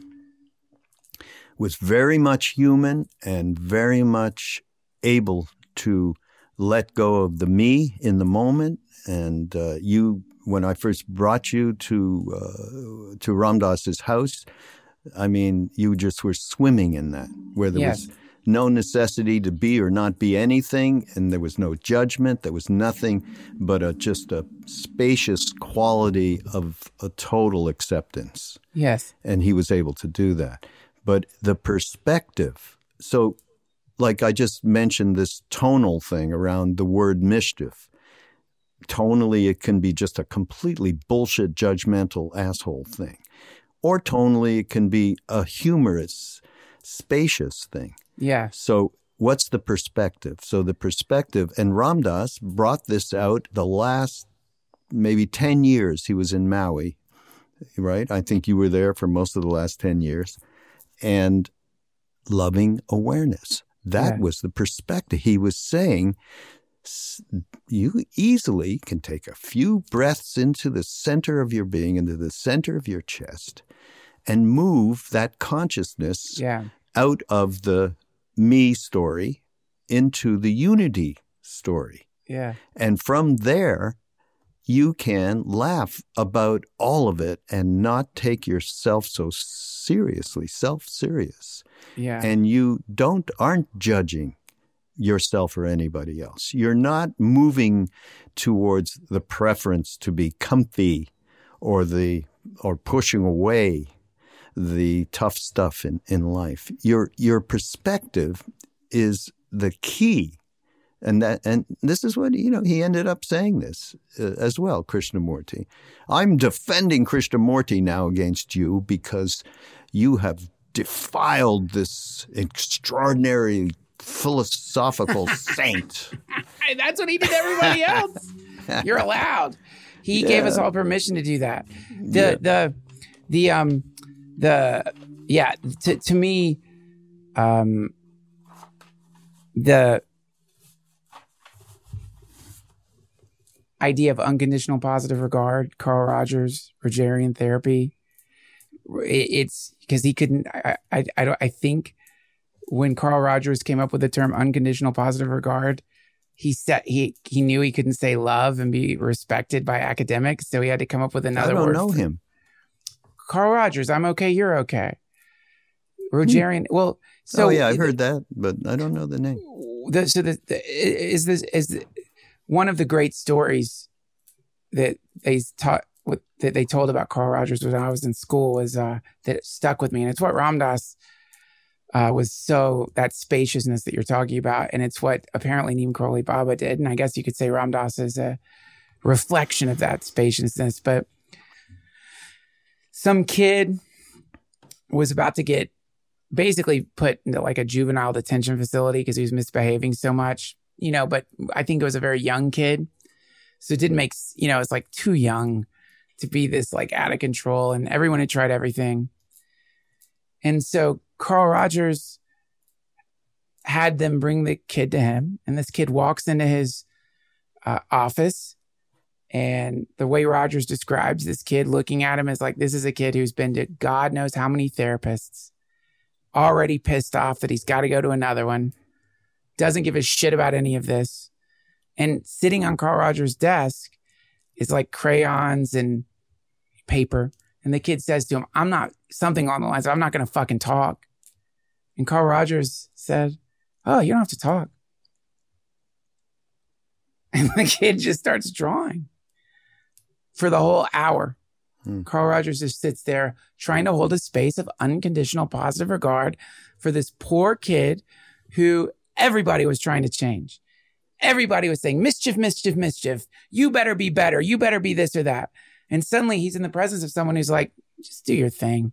was very much human and very much able to let go of the me in the moment. And uh, you, when I first brought you to uh, to Ram Dass's house, I mean, you just were swimming in that, where there Yes. was no necessity to be or not be anything, and there was no judgment. There was nothing but a, just a spacious quality of a total acceptance. Yes. And he was able to do that. But the perspective, so like I just mentioned this tonal thing around the word mischief. Tonally, it can be just a completely bullshit, judgmental asshole thing. Or tonally, it can be a humorous, spacious thing. Yeah. So what's the perspective? So the perspective, and Ram Dass brought this out the last maybe ten years he was in Maui, right? I think you were there for most of the last ten years. And loving awareness. That Yeah. was the perspective. He was saying s- you easily can take a few breaths into the center of your being, into the center of your chest, and move that consciousness Yeah. out of the me story into the unity story. Yeah. And from there, you can laugh about all of it and not take yourself so seriously, self-serious. Yeah. And you don't aren't judging yourself or anybody else. You're not moving towards the preference to be comfy or the or pushing away the tough stuff in, in life. Your your perspective is the key. And that, and this is what, you know, he ended up saying this uh, as well, Krishnamurti. I'm defending Krishnamurti now against you because you have defiled this extraordinary philosophical saint. That's what he did to everybody else. You're allowed. He yeah. gave us all permission to do that. The, yeah. the, the, um, the, yeah, to, to me, um, the, idea of unconditional positive regard, Carl Rogers, Rogerian therapy. It's because he couldn't. I, I, I don't. I think when Carl Rogers came up with the term unconditional positive regard, he said he he knew he couldn't say love and be respected by academics, so he had to come up with another word. I don't word. know him. Carl Rogers, I'm okay, you're okay. Rogerian. Hmm. Well, so oh yeah, I've heard that, but I don't know the name. The, so the, the is this is. The, One of the great stories that they taught, that they told about Carl Rogers when I was in school was uh, that it stuck with me, and it's what Ram Dass uh, was so that spaciousness that you're talking about, and it's what apparently Neem Karoli Baba did, and I guess you could say Ram Dass is a reflection of that spaciousness. But some kid was about to get basically put into like a juvenile detention facility because he was misbehaving so much. You know, but I think it was a very young kid. So it didn't make, you know, it's like too young to be this like out of control, and everyone had tried everything. And so Carl Rogers had them bring the kid to him, and this kid walks into his uh, office, and the way Rogers describes this kid looking at him is like, this is a kid who's been to God knows how many therapists, already pissed off that he's got to go to another one. Doesn't give a shit about any of this. And sitting on Carl Rogers' desk is like crayons and paper. And the kid says to him, I'm not, something along the lines of, I'm not going to fucking talk. And Carl Rogers said, oh, you don't have to talk. And the kid just starts drawing for the whole hour. Hmm. Carl Rogers just sits there trying to hold a space of unconditional positive regard for this poor kid who everybody was trying to change. Everybody was saying, mischief, mischief, mischief. You better be better. You better be this or that. And suddenly he's in the presence of someone who's like, just do your thing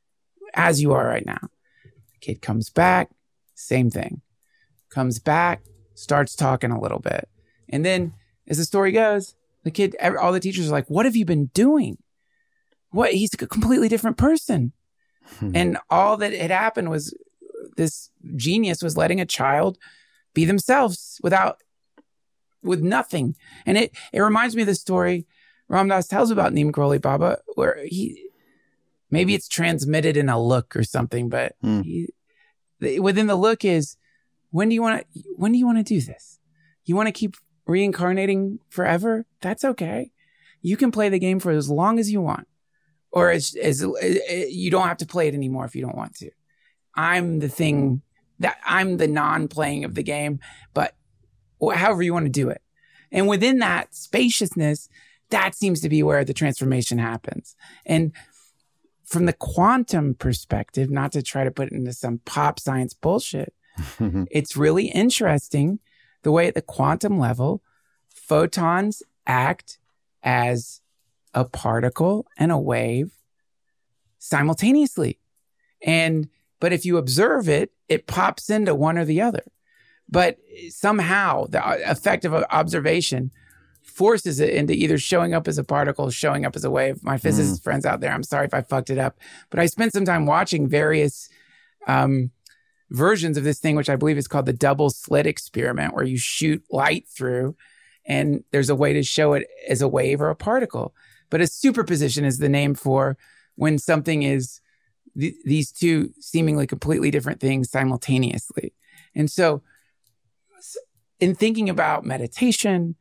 as you are right now. The kid comes back, same thing. Comes back, starts talking a little bit. And then as the story goes, the kid, all the teachers are like, what have you been doing? What? He's a completely different person. Hmm. And all that had happened was this genius was letting a child be themselves without, with nothing. And it, it reminds me of the story Ram Dass tells about Neem Karoli Baba, where he, maybe it's transmitted in a look or something, but mm. he, within the look is, when do you want to, when do you want to do this? You want to keep reincarnating forever? That's okay. You can play the game for as long as you want, or as, as, as you don't have to play it anymore if you don't want to. I'm the thing that I'm the non-playing of the game, but however you want to do it. And within that spaciousness, that seems to be where the transformation happens. And from the quantum perspective, not to try to put it into some pop science bullshit, it's really interesting the way at the quantum level, photons act as a particle and a wave simultaneously. And But if you observe it, it pops into one or the other. But somehow the effect of observation forces it into either showing up as a particle, showing up as a wave. My physicist mm. friends out there, I'm sorry if I fucked it up. But I spent some time watching various um, versions of this thing, which I believe is called the double slit experiment, where you shoot light through and there's a way to show it as a wave or a particle. But a superposition is the name for when something is th- these two seemingly completely different things simultaneously. And so in thinking about meditation,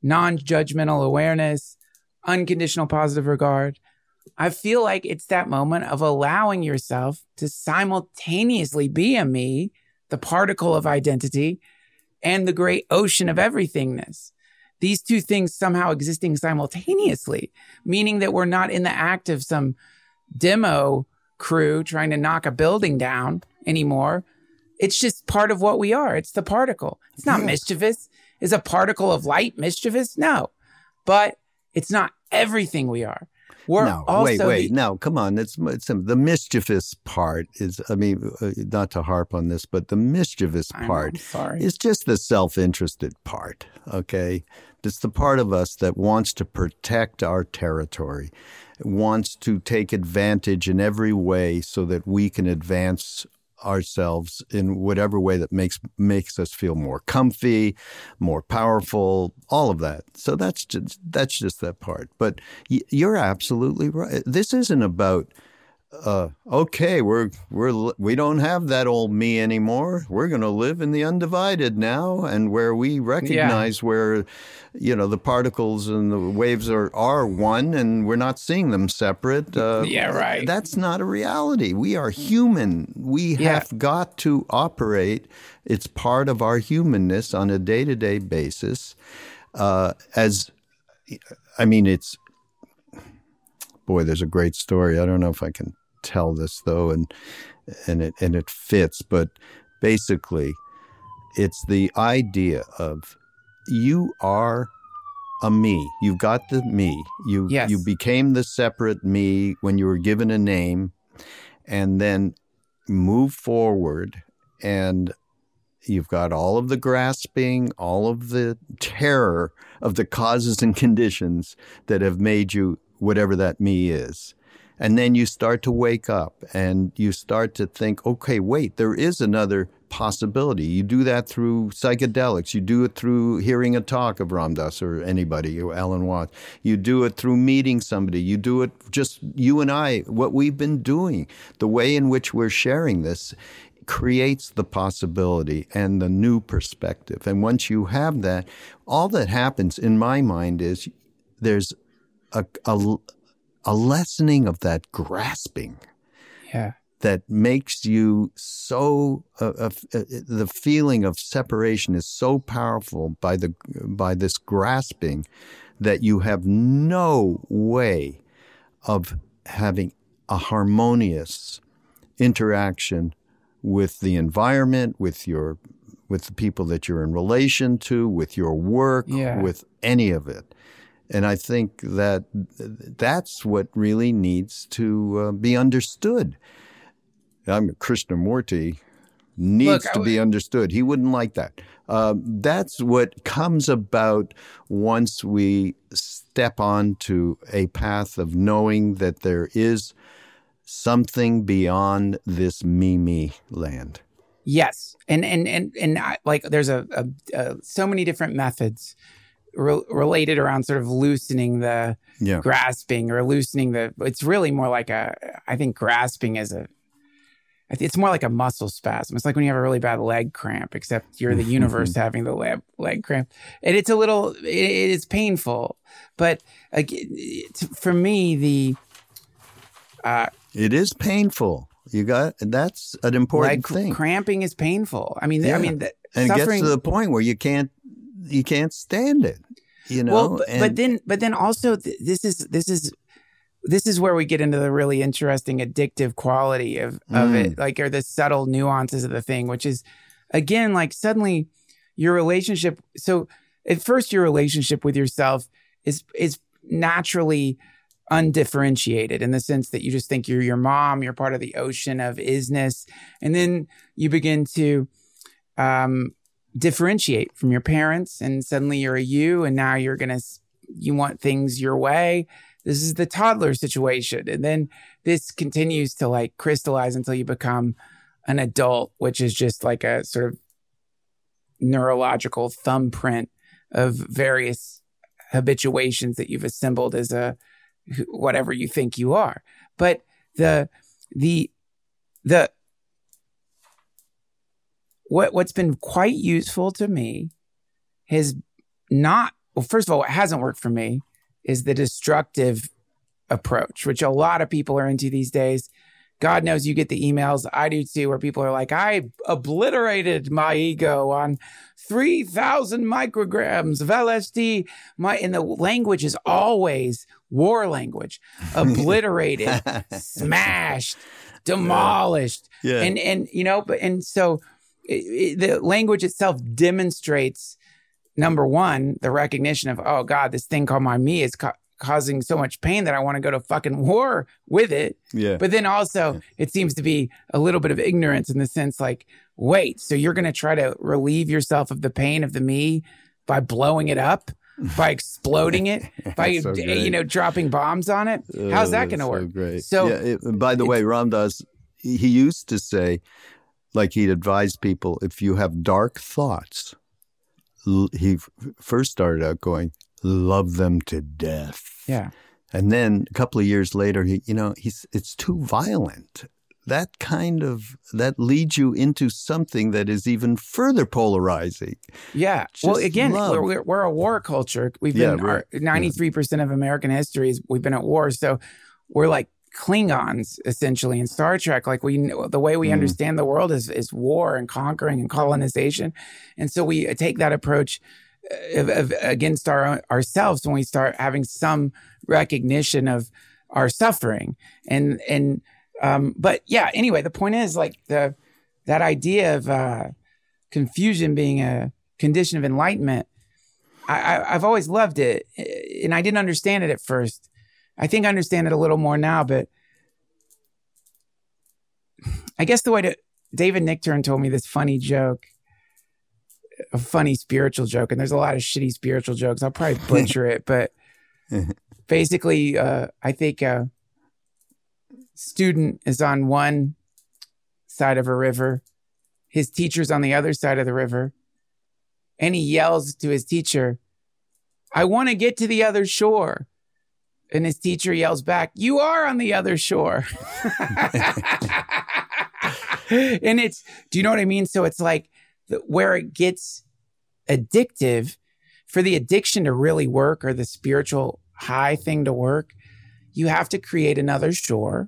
non-judgmental awareness, unconditional positive regard. I feel like it's that moment of allowing yourself to simultaneously be a me, the particle of identity, and the great ocean of everythingness. These two things somehow existing simultaneously, meaning that we're not in the act of some demo crew trying to knock a building down anymore. It's just part of what we are. It's the particle. It's not yeah. mischievous. Is a particle of light mischievous? No. But it's not everything we are. We're no, also wait, wait. the, no, come on. It's, it's the mischievous part is, I mean, uh, not to harp on this, but the mischievous part sorry. is just the self-interested part, okay? It's the part of us that wants to protect our territory, wants to take advantage in every way so that we can advance ourselves in whatever way that makes makes us feel more comfy, more powerful, all of that. So that's just, that's just that part. But y- you're absolutely right. This isn't about uh, okay, we're we're we don't have that old me anymore. We're going to live in the undivided now, and where we recognize yeah. where, you know, the particles and the waves are are one, and we're not seeing them separate. Uh, yeah, right. That's not a reality. We are human. We yeah. have got to operate. It's part of our humanness on a day-to-day basis. Uh, as I mean, it's boy. There's a great story. I don't know if I can tell this though, and and it and it fits, but basically it's the idea of you are a me. You've got the me. You yes. you became the separate me when you were given a name, and then move forward, and you've got all of the grasping, all of the terror of the causes and conditions that have made you whatever that me is. And then you start to wake up and you start to think, okay, wait, there is another possibility. You do that through psychedelics. You do it through hearing a talk of Ram Dass or anybody, or Alan Watts. You do it through meeting somebody. You do it just you and I, what we've been doing. The way in which we're sharing this creates the possibility and the new perspective. And once you have that, all that happens in my mind is there's a, a A lessening of that grasping, yeah, that makes you so. Uh, uh, the feeling of separation is so powerful by the by this grasping that you have no way of having a harmonious interaction with the environment, with your with the people that you're in relation to, with your work, yeah. with any of it. And I think that that's what really needs to uh, be understood. I'm Krishnamurti needs Look, to would... be understood. He wouldn't like that. Uh, that's what comes about once we step onto a path of knowing that there is something beyond this me-me land. Yes. And, and, and, and I, like there's a, a, a so many different methods Re- related around sort of loosening the yeah. grasping or loosening the, it's really more like a, I think grasping is a, it's more like a muscle spasm. It's like when you have a really bad leg cramp, except you're the universe having the leg, leg cramp. And it's a little, it, it is painful. But uh, for me, the... Uh, it is painful. You got, that's an important leg thing. Cramping is painful. I mean, yeah. I mean, the, and suffering, it gets to the point where you can't, you can't stand it. You know, well, but, and, but then, but then also, th- this is this is this is where we get into the really interesting addictive quality of of mm. it, like, or the subtle nuances of the thing, which is, again, like suddenly your relationship. So at first, your relationship with yourself is is naturally undifferentiated in the sense that you just think you're your mom, you're part of the ocean of isness, and then you begin to um. differentiate from your parents, and suddenly you're a you, and now you're gonna you want things your way. This is the toddler situation, and then this continues to like crystallize until you become an adult, which is just like a sort of neurological thumbprint of various habituations that you've assembled as a whatever you think you are. But the the the What, what's been quite useful to me has not well, first of all, what hasn't worked for me is the destructive approach, which a lot of people are into these days. God knows you get the emails. I do too, where people are like, I obliterated my ego on three thousand micrograms of L S D. My, and the language is always war language, obliterated, smashed, demolished. Yeah. And, and, you know, but, and so it, it, the language itself demonstrates, number one, the recognition of, oh God, this thing called my me is ca- causing so much pain that I want to go to fucking war with it. Yeah. But then also it seems to be a little bit of ignorance in the sense like, wait, so you're going to try to relieve yourself of the pain of the me by blowing it up, by exploding it, by, so you know, dropping bombs on it? How's that going to so work? Great. So, yeah, it, by the way, Ram Dass, he used to say, like he'd advise people, if you have dark thoughts, l- he f- first started out going, love them to death. Yeah. And then a couple of years later, he, you know, he's, it's too violent. That kind of, that leads you into something that is even further polarizing. Yeah. Just well, again, love. we're, we're a war culture. We've Yeah, been, right. our, ninety-three percent of American history is we've been at war. So we're like Klingons, essentially, in Star Trek. Like we, the way we Mm. understand the world is, is war and conquering and colonization. And so we take that approach Of, of, against our own, ourselves when we start having some recognition of our suffering. And, and, um, but yeah, anyway, the point is like the, that idea of, uh, confusion being a condition of enlightenment. I, I, I've always loved it, and I didn't understand it at first. I think I understand it a little more now, but I guess the way to, David Nichtern told me this funny joke, a funny spiritual joke, and there's a lot of shitty spiritual jokes. I'll probably butcher it, but basically, uh, I think a student is on one side of a river, his teacher's on the other side of the river, and he yells to his teacher, I want to get to the other shore. And his teacher yells back, you are on the other shore. And it's, do you know what I mean? So it's like, the, where it gets addictive, for the addiction to really work, or the spiritual high thing to work, you have to create another shore.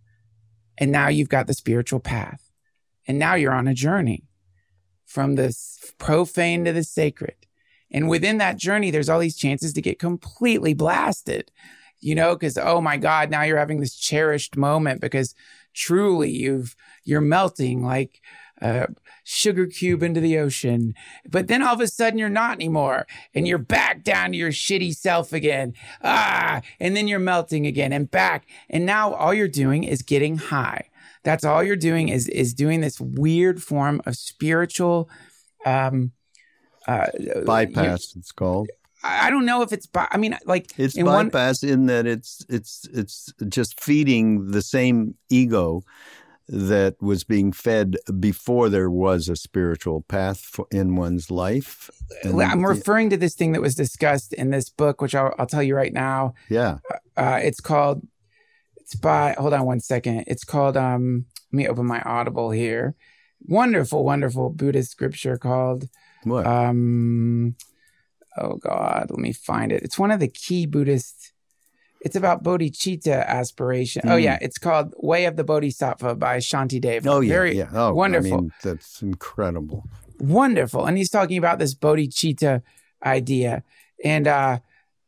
And now you've got the spiritual path. And now you're on a journey from the profane to the sacred. And within that journey, there's all these chances to get completely blasted, you know, because, oh my God, now you're having this cherished moment because truly you've, you're melting like a sugar cube into the ocean. But then all of a sudden you're not anymore, and you're back down to your shitty self again. Ah, and then you're melting again and back. And now all you're doing is getting high. That's all you're doing is, is doing this weird form of spiritual, um, uh, bypass, it's called. I don't know if it's, by, I mean, like it's in bypass one, in that it's it's it's just feeding the same ego that was being fed before there was a spiritual path for, in one's life. And, I'm referring to this thing that was discussed in this book, which I'll, I'll tell you right now. Yeah, uh, it's called. It's by. Hold on one second. It's called. Um, let me open my Audible here. Wonderful, wonderful Buddhist scripture called. What? Um, oh God, let me find it. It's one of the key Buddhist. It's about bodhicitta aspiration. Mm. Oh yeah, it's called Way of the Bodhisattva by Shantideva. Oh yeah, Very yeah. Oh, wonderful. I mean, that's incredible. Wonderful. And he's talking about this bodhicitta idea. And uh,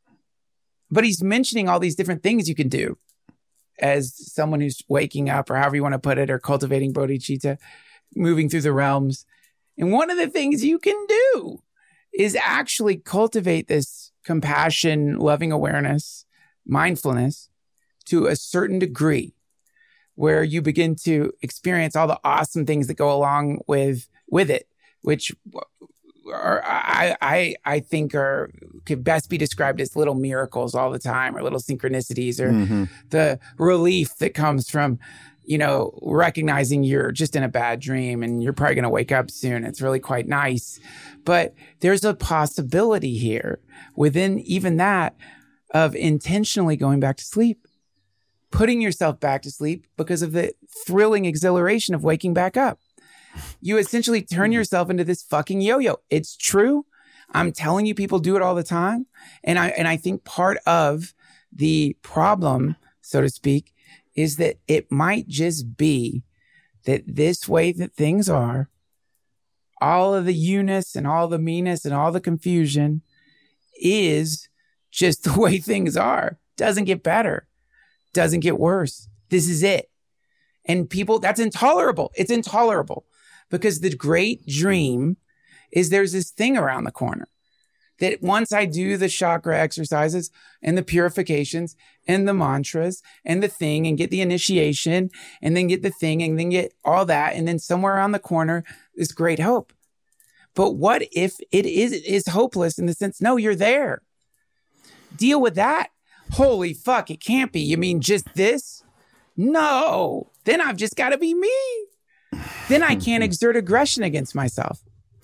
but he's mentioning all these different things you can do as someone who's waking up, or however you want to put it, or cultivating bodhicitta, moving through the realms. And one of the things you can do is actually cultivate this compassion, loving awareness, mindfulness to a certain degree, where you begin to experience all the awesome things that go along with with it, which are, I, I I think are could best be described as little miracles all the time, or little synchronicities, or mm-hmm. the relief that comes from, you know, recognizing you're just in a bad dream and you're probably going to wake up soon. It's really quite nice. But there's a possibility here within even that of intentionally going back to sleep, putting yourself back to sleep because of the thrilling exhilaration of waking back up. You essentially turn yourself into this fucking yo-yo. It's true. I'm telling you, people do it all the time. And I, and I think part of the problem, so to speak, is that it might just be that this way that things are, all of the you-ness and all the meanness and all the confusion is just the way things are. Doesn't get better. Doesn't get worse. This is it. And people, that's intolerable. It's intolerable because the great dream is there's this thing around the corner that once I do the chakra exercises and the purifications and the mantras and the thing and get the initiation and then get the thing and then get all that. And then somewhere around the corner is great hope. But what if it is, is hopeless in the sense, no, you're there. Deal with that. Holy fuck, it can't be. You mean just this? No. Then I've just got to be me. Then I can't exert aggression against myself.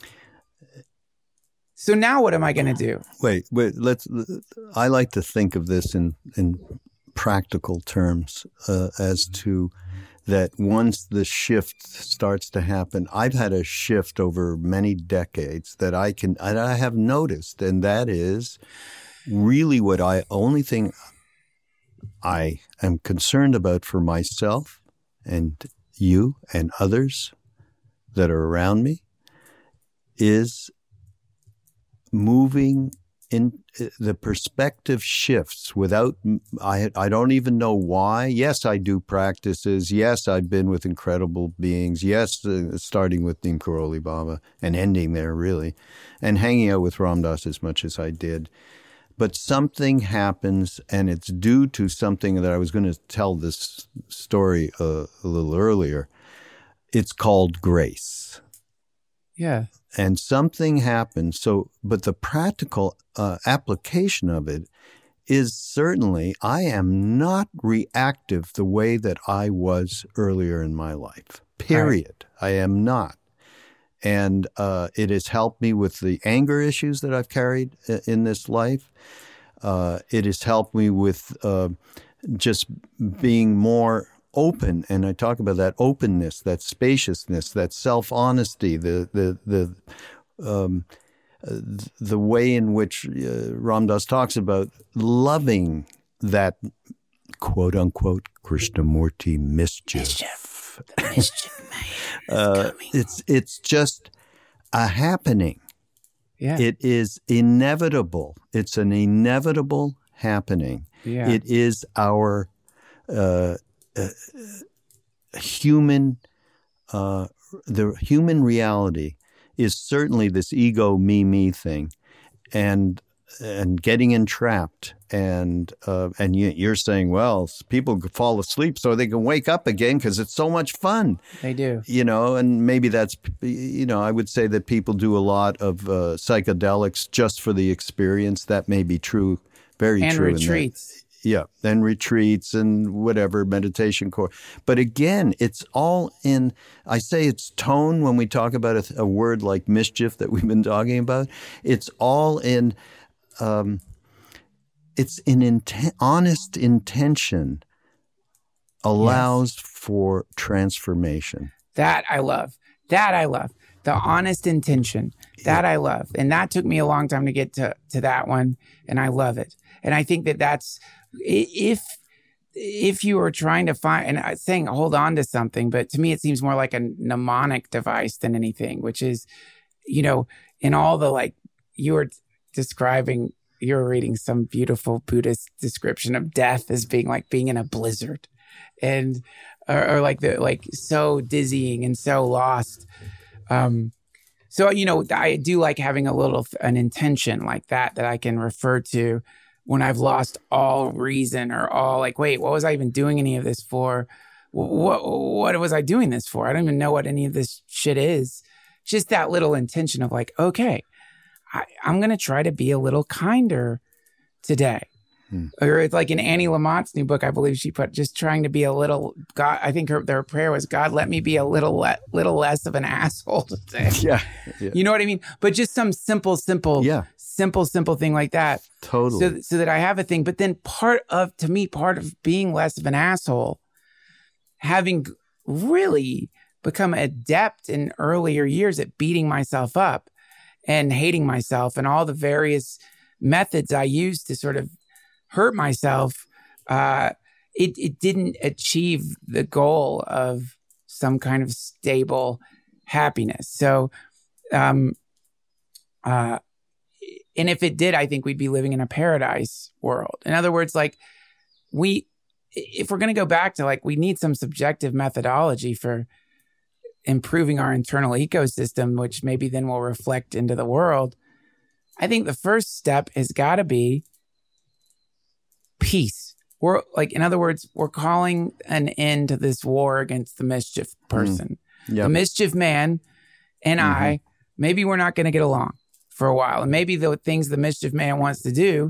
So now what am I going to do? Wait, wait, let's, I like to think of this in, in practical terms uh, as to that once the shift starts to happen, I've had a shift over many decades that I can, that I have noticed, and that is really what I, only thing I am concerned about for myself and you and others that are around me is moving in the perspective shifts without, I I don't even know why. Yes, I do practices. Yes, I've been with incredible beings. Yes, uh, starting with Neem Karoli Baba and ending there really, and hanging out with Ram Dass as much as I did. But something happens, and it's due to something that I was going to tell this story uh, a little earlier. It's called grace. Yeah. And something happens. So, but the practical uh, application of it is certainly I am not reactive the way that I was earlier in my life. Period. Right. I am not. And uh, it has helped me with the anger issues that I've carried in this life. Uh, it has helped me with uh, just being more open, and I talk about that openness, that spaciousness, that self-honesty, the the the um, the way in which uh, Ram Dass talks about loving that quote unquote Krishnamurti mischief. Mischief, the mischief man is uh, coming. It's it's just a happening. Yeah, it is inevitable. It's an inevitable happening. Yeah, it is our. Uh, Uh, human, uh, the human reality is certainly this ego, me, me thing, and and getting entrapped. And uh, and you, you're saying, well, people fall asleep so they can wake up again because it's so much fun. They do, you know. And maybe that's, you know, I would say that people do a lot of uh, psychedelics just for the experience. That may be true, very and true. And retreats. Yeah, and retreats and whatever, meditation core. But again, it's all in, I say it's tone when we talk about a, a word like mischief that we've been talking about. It's all in, um, it's in inten- honest intention allows yes. for transformation. That I love. That I love. The honest intention. That yeah. I love. And that took me a long time to get to, to that one. And I love it. And I think that that's, if if you are trying to find, and I'm saying hold on to something, but to me it seems more like a mnemonic device than anything, which is, you know, in all the, like, you were describing, you were reading some beautiful Buddhist description of death as being like being in a blizzard and, or, or like the, like so dizzying and so lost. Um, so, you know, I do like having a little, an intention like that, that I can refer to when I've lost all reason or all, like, wait, what was I even doing any of this for? What, what was I doing this for? I don't even know what any of this shit is. Just that little intention of like, okay, I, I'm going to try to be a little kinder today. Hmm. Or it's like in Annie Lamont's new book, I believe she put just trying to be a little, God, I think her, their prayer was, God, let me be a little, le- little less of an asshole today. Yeah, yeah. You know what I mean? But just some simple, simple, yeah. simple, simple thing like that. Totally. So, so that I have a thing. But then part of, to me, part of being less of an asshole, having really become adept in earlier years at beating myself up and hating myself and all the various methods I used to sort of hurt myself, uh, it, it didn't achieve the goal of some kind of stable happiness. So, um, uh, and if it did, I think we'd be living in a paradise world. In other words, like we, if we're going to go back to like, we need some subjective methodology for improving our internal ecosystem, which maybe then will reflect into the world. I think the first step has got to be peace. We're like, in other words, we're calling an end to this war against the mischief person. Mm. Yep. The mischief man and mm-hmm. I, maybe we're not going to get along for a while. And maybe the things the mischief man wants to do,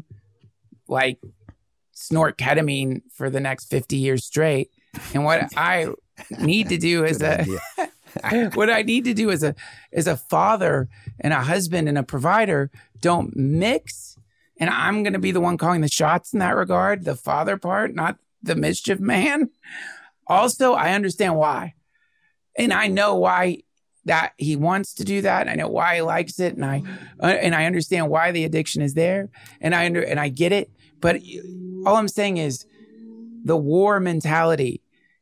like snort ketamine for the next fifty years straight. And what I need to do is a, what I need to do as a, as a father and a husband and a provider, don't mix. And I'm going to be the one calling the shots in that regard, the father part, not the mischief man. Also, I understand why. And I know why that he wants to do that. I know why he likes it. And I, uh, and I understand why the addiction is there. And I under, and I get it. But all I'm saying is the war mentality,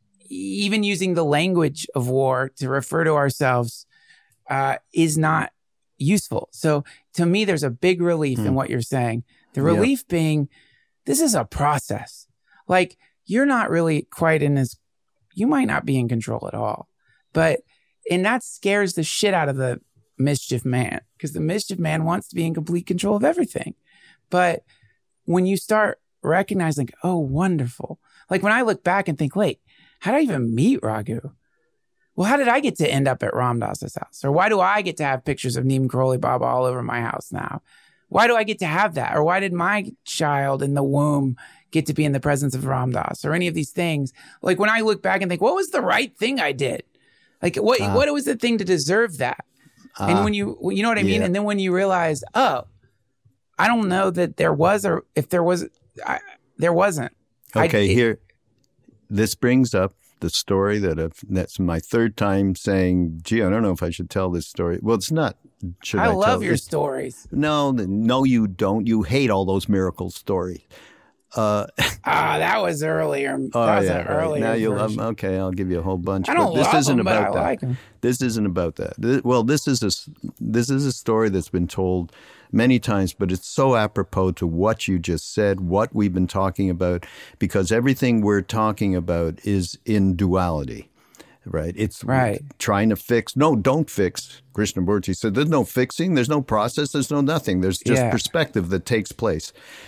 even using the language of war to refer to ourselves, uh, is not useful. So to me, there's a big relief mm. in what you're saying. The relief yep. being, this is a process. Like you're not really quite in this, you might not be in control at all, but, and that scares the shit out of the mischief man, because the mischief man wants to be in complete control of everything. But when you start recognizing, oh, wonderful. Like when I look back and think, wait, how did I even meet Raghu? Well, how did I get to end up at Ram Dass's house? Or why do I get to have pictures of Neem Karoli Baba all over my house now? Why do I get to have that? Or why did my child in the womb get to be in the presence of Ram Dass? Or any of these things? Like when I look back and think, what was the right thing I did? Like what uh, what was the thing to deserve that? Uh, and when you, you know what I mean? Yeah. And then when you realize, oh, I don't know that there was, or if there was, I, there wasn't. Okay, I, it, here, this brings up the story that I've, that's my third time saying, gee, I don't know if I should tell this story. Well, it's not. Should I, I love tell your this? stories. No, no, you don't. You hate all those miracle stories. Uh, ah, that was earlier. Oh, that was yeah, an earlier right. Now you love them. Okay, I'll give you a whole bunch. I don't but this love isn't them, about but I that. like them. This isn't about that. This, well, this is a this is a story that's been told many times, but it's so apropos to what you just said, what we've been talking about, because everything we're talking about is in duality. Right. It's right. trying to fix. No, don't fix. Krishnamurti said there's no fixing. There's no process. There's no nothing. There's just yeah. perspective that takes place.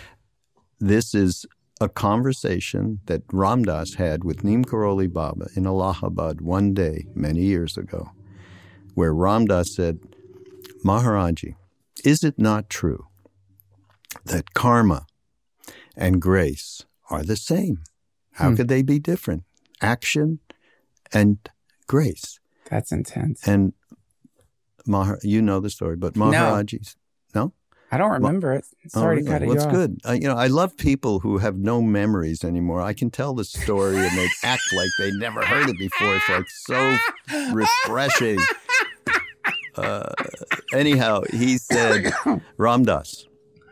This is a conversation that Ram Dass had with Neem Karoli Baba in Allahabad one day many years ago, where Ram Dass said, Maharaji, is it not true that karma and grace are the same? How hmm. could they be different? Action and grace. That's intense. And Mahar, you know the story, but Maharaji's, no? no? I don't remember it. Sorry oh, to cut it well, you off. off. Good. I, you know, I love people who have no memories anymore. I can tell the story and they act like they never heard it before. It's like so refreshing. Uh, anyhow, he said, Ram Dass,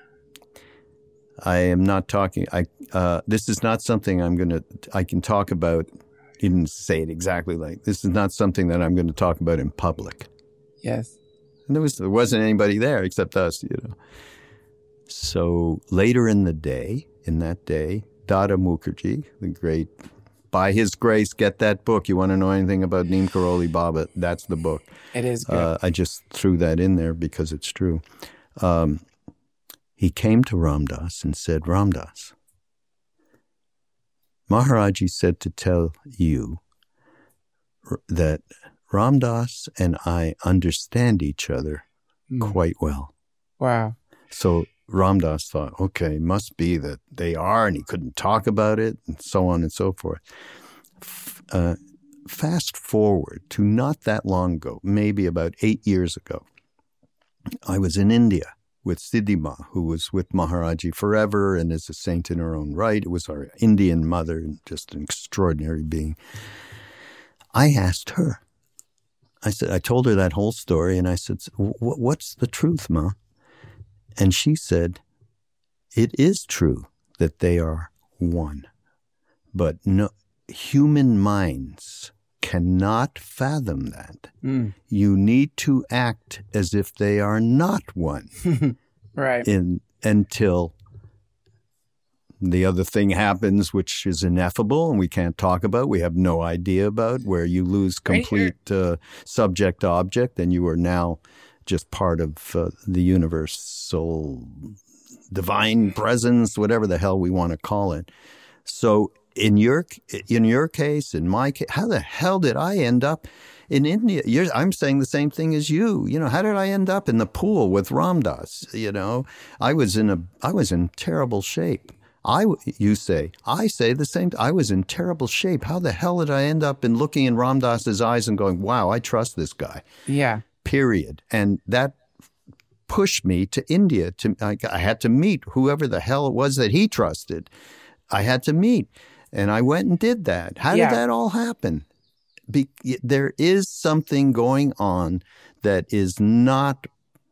I am not talking, I, uh, this is not something I'm going to, I can talk about. He didn't say it exactly like, this is not something that I'm going to talk about in public. Yes. And there was, there wasn't anybody there except us, you know. So later in the day, in that day, Dada Mukherjee, the great, by his grace, get that book. You want to know anything about Neem Karoli Baba, that's the book. It is good. Uh, I just threw that in there because it's true. Um, he came to Ram Dass and said, Ram Dass, Maharaji said to tell you that Ram Dass and I understand each other mm. quite well. Wow. So Ram Dass thought, okay, must be that they are, and he couldn't talk about it, and so on and so forth. F- uh, fast forward to not that long ago, maybe about eight years ago, I was in India with Siddhima, who was with Maharaji forever and is a saint in her own right. It was our Indian mother, and just an extraordinary being. I asked her, I said, I told her that whole story, and I said, what's the truth, Ma? And she said, it is true that they are one, but no, human minds cannot fathom that. Mm. You need to act as if they are not one. Right. In, until the other thing happens, which is ineffable and we can't talk about, we have no idea about, where you lose complete uh, subject-object and you are now just part of uh, the universal divine presence, whatever the hell we want to call it. So in your in your case, in my case, how the hell did I end up in India? You're, I'm saying the same thing as you. You know, how did I end up in the pool with Ram Dass? You know, I was in a I was in terrible shape. I, you say, I say the same. I was in terrible shape. How the hell did I end up in looking in Ram Dass's eyes and going, wow, I trust this guy? Yeah. Period. And that pushed me to India. To I, I had to meet whoever the hell it was that he trusted. I had to meet. And I went and did that. How yeah. did that all happen? Be, there is something going on that is not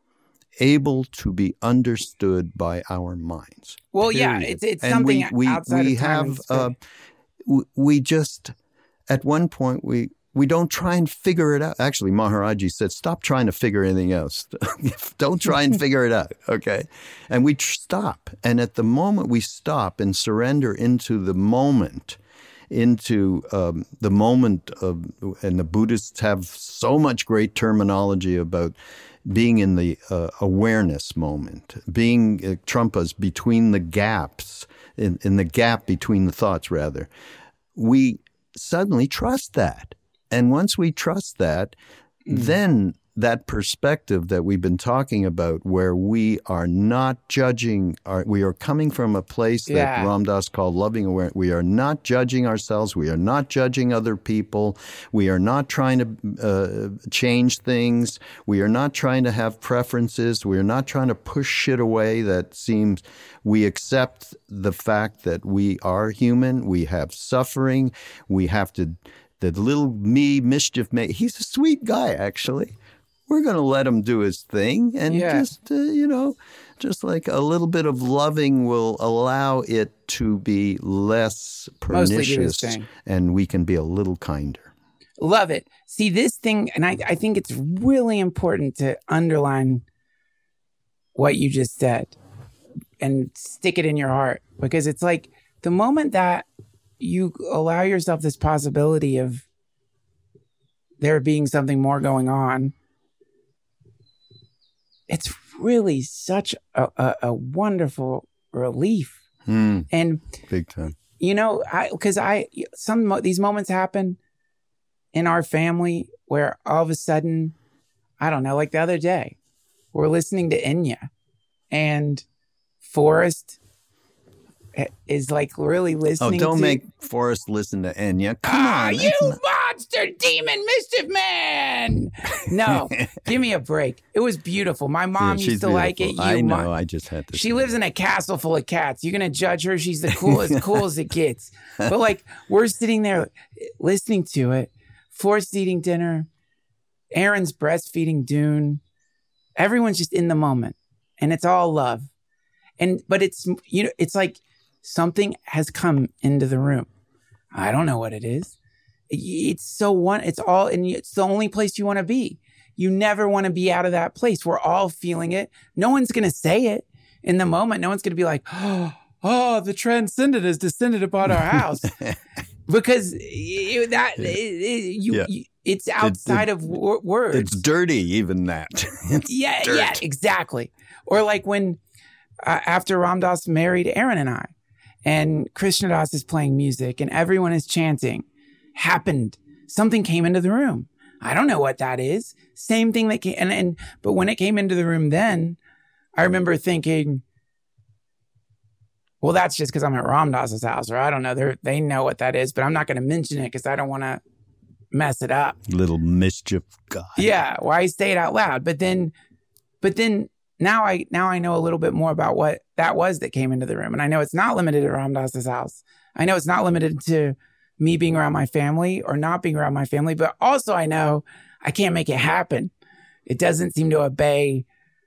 able to be understood by our minds. Well, period. yeah, it's it's and something we, we, outside we of time have, and space. uh, we, we just, at one point, we we don't try and figure it out. Actually, Maharaji said, stop trying to figure anything else. Don't try and figure it out, okay? And we tr- stop. And at the moment we stop and surrender into the moment, into um, the moment of, and the Buddhists have so much great terminology about being in the uh, awareness moment, being uh, Trungpa's between the gaps, in, in the gap between the thoughts, rather. We suddenly trust that. And once we trust that, mm. then that perspective that we've been talking about, where we are not judging, our, we are coming from a place that yeah. Ram Dass called loving awareness. We are not judging ourselves. We are not judging other people. We are not trying to uh, change things. We are not trying to have preferences. We are not trying to push shit away that seems, we accept the fact that we are human. We have suffering. We have to, the little me mischief maker, he's a sweet guy, actually. We're going to let him do his thing, and yeah. just, uh, you know, just like a little bit of loving will allow it to be less pernicious, and we can be a little kinder. Love it. See, this thing, and I, I think it's really important to underline what you just said and stick it in your heart, because it's like the moment that you allow yourself this possibility of there being something more going on, it's really such a, a, a wonderful relief. Mm, and big time. You know, I because I some these moments happen in our family where all of a sudden, I don't know, like the other day, we're listening to Enya, and Forrest is like really listening. Oh, don't to, make Forrest listen to Enya. Come ah, on, you not... monster demon mischief man! No, give me a break. It was beautiful. My mom yeah, used to beautiful. like it. You I know. Mom. I just had to. She lives in a castle full of cats. You're gonna judge her? She's the coolest, cool as it gets. But like, we're sitting there listening to it. Forrest eating dinner. Aaron's breastfeeding Dune. Everyone's just in the moment, and it's all love. And but it's you know it's like something has come into the room. I don't know what it is. It's so one. It's all, and it's the only place you want to be. You never want to be out of that place. We're all feeling it. No one's going to say it in the moment. No one's going to be like, oh, oh, the transcendent has descended upon our house. Because you, that it, it, you, yeah. you, it's outside it, it, of w- words. It's dirty, even that. yeah, dirt. yeah, exactly. Or like when uh, after Ram Dass married Aaron and I, and Krishna Das is playing music, and everyone is chanting. Happened. Something came into the room. I don't know what that is. Same thing that came, and, and but when it came into the room, then I remember thinking, well, that's just because I'm at Ram Dass's house, or I don't know. They they know what that is, but I'm not going to mention it because I don't want to mess it up. Little mischief guy. Yeah, why say it out loud? But then, but then now I now I know a little bit more about what that was that came into the room, and I know it's not limited to Ram Dass's house. I know it's not limited to me being around my family or not being around my family, but also I know I can't make it happen. It doesn't seem to obey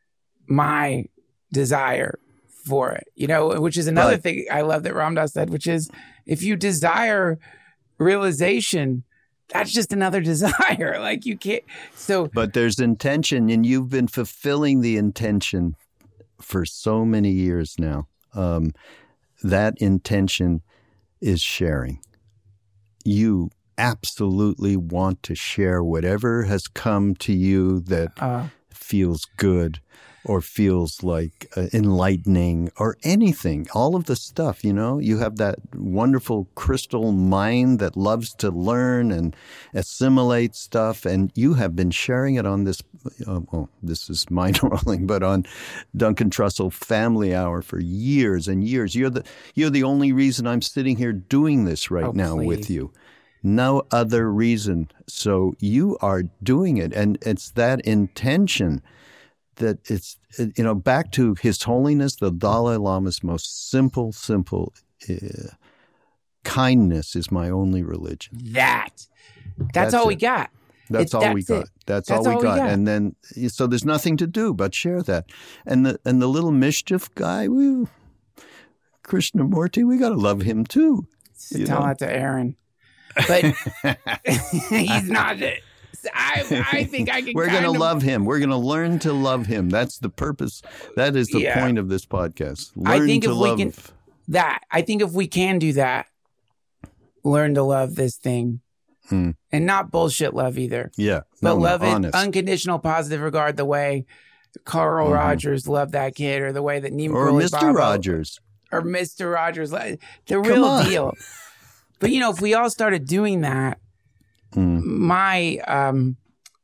my desire for it, you know, which is another Right. thing I love that Ram Dass said, which is if you desire realization, that's just another desire. Like you can't. So, But there's intention, and you've been fulfilling the intention for so many years now. Um, that intention is sharing. You absolutely want to share whatever has come to you that uh, feels good or feels like uh, enlightening or anything, all of the stuff, you know, you have that wonderful crystal mind that loves to learn and assimilate stuff. And you have been sharing it on this, uh, well, this is mind rolling, but on Duncan Trussell Family Hour for years and years. You're the, you're the only reason I'm sitting here doing this right Oh, now please. with you. No other reason. So you are doing it. And it's that intention that it's, you know, back to His Holiness, the Dalai Lama's most simple, simple uh, kindness is my only religion. that, that's, That's all we it. got. That's It's- all we that's got. it. That's, That's all we all we got. got. And then, so there's nothing to do but share that. And the and the little mischief guy, we, Krishnamurti, we got to love him too. You Tell know? that to Aaron. But he's not. I, I think I can. We're going kind to of- love him. We're going to learn to love him. That's the purpose. That is the Yeah. point of this podcast. I Learn think to if we love. can- that. I think if we can do that, learn to love this thing, Hmm. and not bullshit love either, Yeah. but No, no, love it honest. unconditional, positive regard, the way Carl Mhm. Rogers loved that kid, or the way that Neem Or Karoli Mister Baba- Rogers. or Mister Rogers, like, the Come real on. deal. But you know, if we all started doing that, Mm. my um,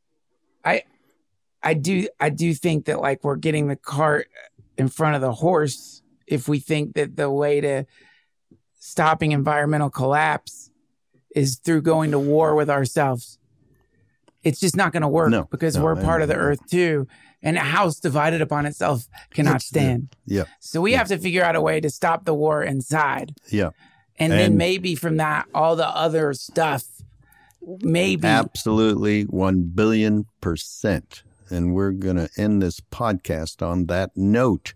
I, I do, I do think that like we're getting the cart in front of the horse if we think that the way to stopping environmental collapse is through going to war with ourselves. It's just not going to work No, because no, we're I part of the know. earth too. And a house divided upon itself cannot That's the- stand. Yeah. So we Yeah. have to figure out a way to stop the war inside. Yeah. And, then And- maybe from that, all the other stuff, maybe. Absolutely, one billion percent. And we're going to end this podcast on that note.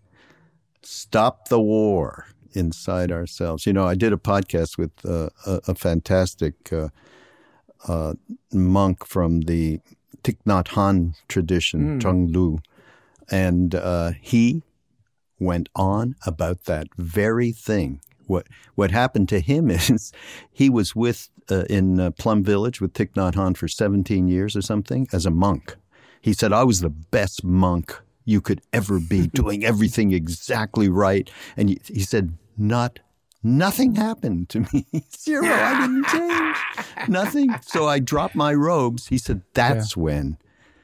Stop the war inside ourselves. You know, I did a podcast with uh, a, a fantastic uh, uh, monk from the Thich Nhat Hanh tradition, Mm. Chung Lu. And uh, he went on about that very thing. What what happened to him is he was with uh, in uh, Plum Village with Thich Nhat Hanh for seventeen years or something as a monk. He said, I was the best monk you could ever be, doing everything exactly right. And he, he said, not nothing happened to me. Zero. I didn't change. Nothing. So I dropped my robes. He said, that's when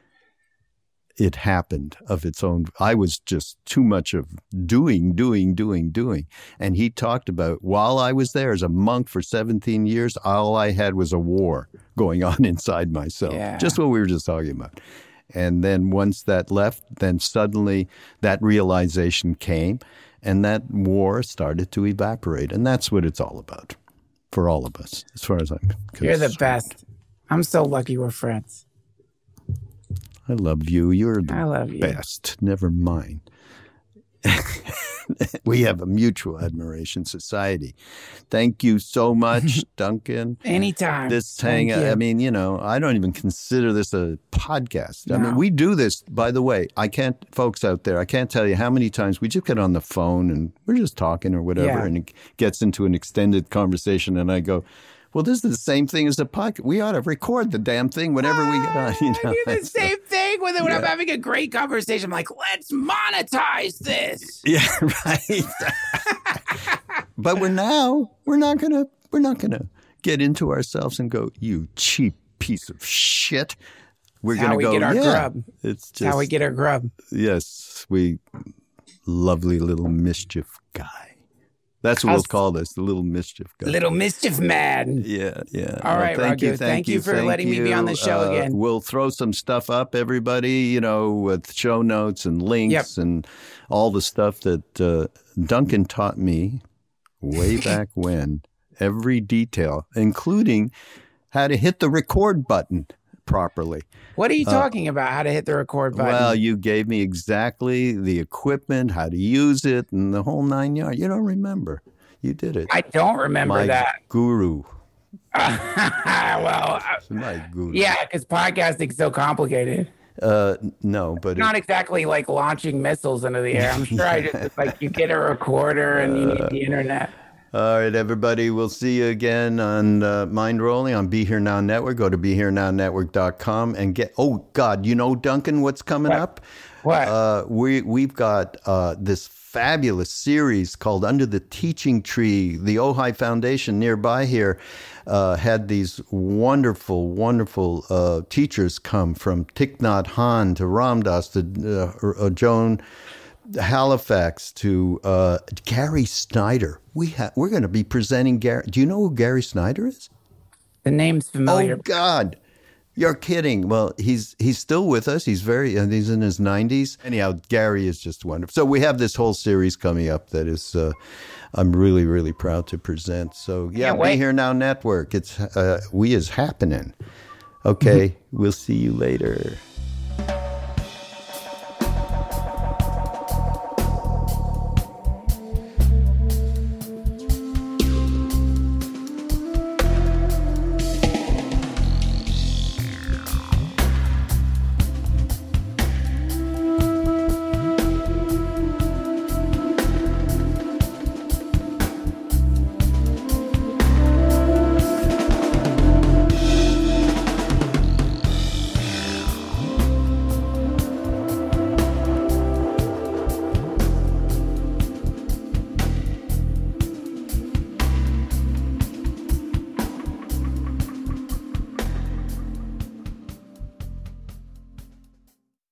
it happened of its own. I was just too much of doing, doing, doing, doing. And he talked about while I was there as a monk for seventeen years, all I had was a war going on inside myself. Yeah. Just what we were just talking about. And then once that left, then suddenly that realization came and that war started to evaporate. And that's what it's all about for all of us, as far as I'm concerned. You're the best. I'm so lucky we're friends. I love you. You're the I love you. best. Never mind. We have a mutual admiration society. Thank you so much, Duncan. Anytime. This Thank hang, you. I mean, you know, I don't even consider this a podcast. I No. mean, we do this, by the way. I can't, folks out there, I can't tell you how many times we just get on the phone and we're just talking or whatever, Yeah. and it gets into an extended conversation, and I go, well, this is the same thing as a podcast. We ought to record the damn thing whenever we get on. You know? I do the So- same thing with it when I'm Yeah. having a great conversation. I'm like, let's monetize this. Yeah, right. But we're now we're not gonna we're not gonna get into ourselves and go, you cheap piece of shit. We're That's how gonna we go, get our yeah. grub. It's That's just how we get our grub. yes, we lovely little mischief guy. That's what we'll How's- call this, the little mischief guy. Little mischief man. Yeah, yeah. All right, thank Raghu, you, thank, thank you, you for thank letting me be you. on the show Uh, again. We'll throw some stuff up, everybody, you know, with show notes and links and all the stuff that uh, Duncan taught me way back when. Every detail, including how to hit the record button. properly. What are you talking uh, about? How to hit the record button? Well, you gave me exactly the equipment, how to use it, and the whole nine yards. You don't remember. You did it. I don't remember My that. Guru. well, My guru. Yeah, because podcasting's so complicated. Uh, no, but it's not it, exactly like launching missiles into the air. I'm sure I just it's like you get a recorder and you need the internet. All right, everybody. We'll see you again on uh, Mind Rolling on Be Here Now Network. Go to be here now network dot com and get. Oh God, you know, Duncan, what's coming what? up? What? Uh, we we've got uh, this fabulous series called Under the Teaching Tree. The Ojai Foundation nearby here uh, had these wonderful, wonderful uh, teachers come from Thich Nhat Hanh to Ram Dass to uh, uh, Joan Halifax to uh, Gary Snyder. We ha- we're going to be presenting Gary. Do you know who Gary Snyder is? The name's familiar. Oh God, you're kidding. Well, he's he's still with us. He's very uh, he's in his nineties. Anyhow, Gary is just wonderful. So we have this whole series coming up that is uh, I'm really really proud to present. So yeah, Be Here Now Network. It's uh, we is happening. Okay, we'll see you later.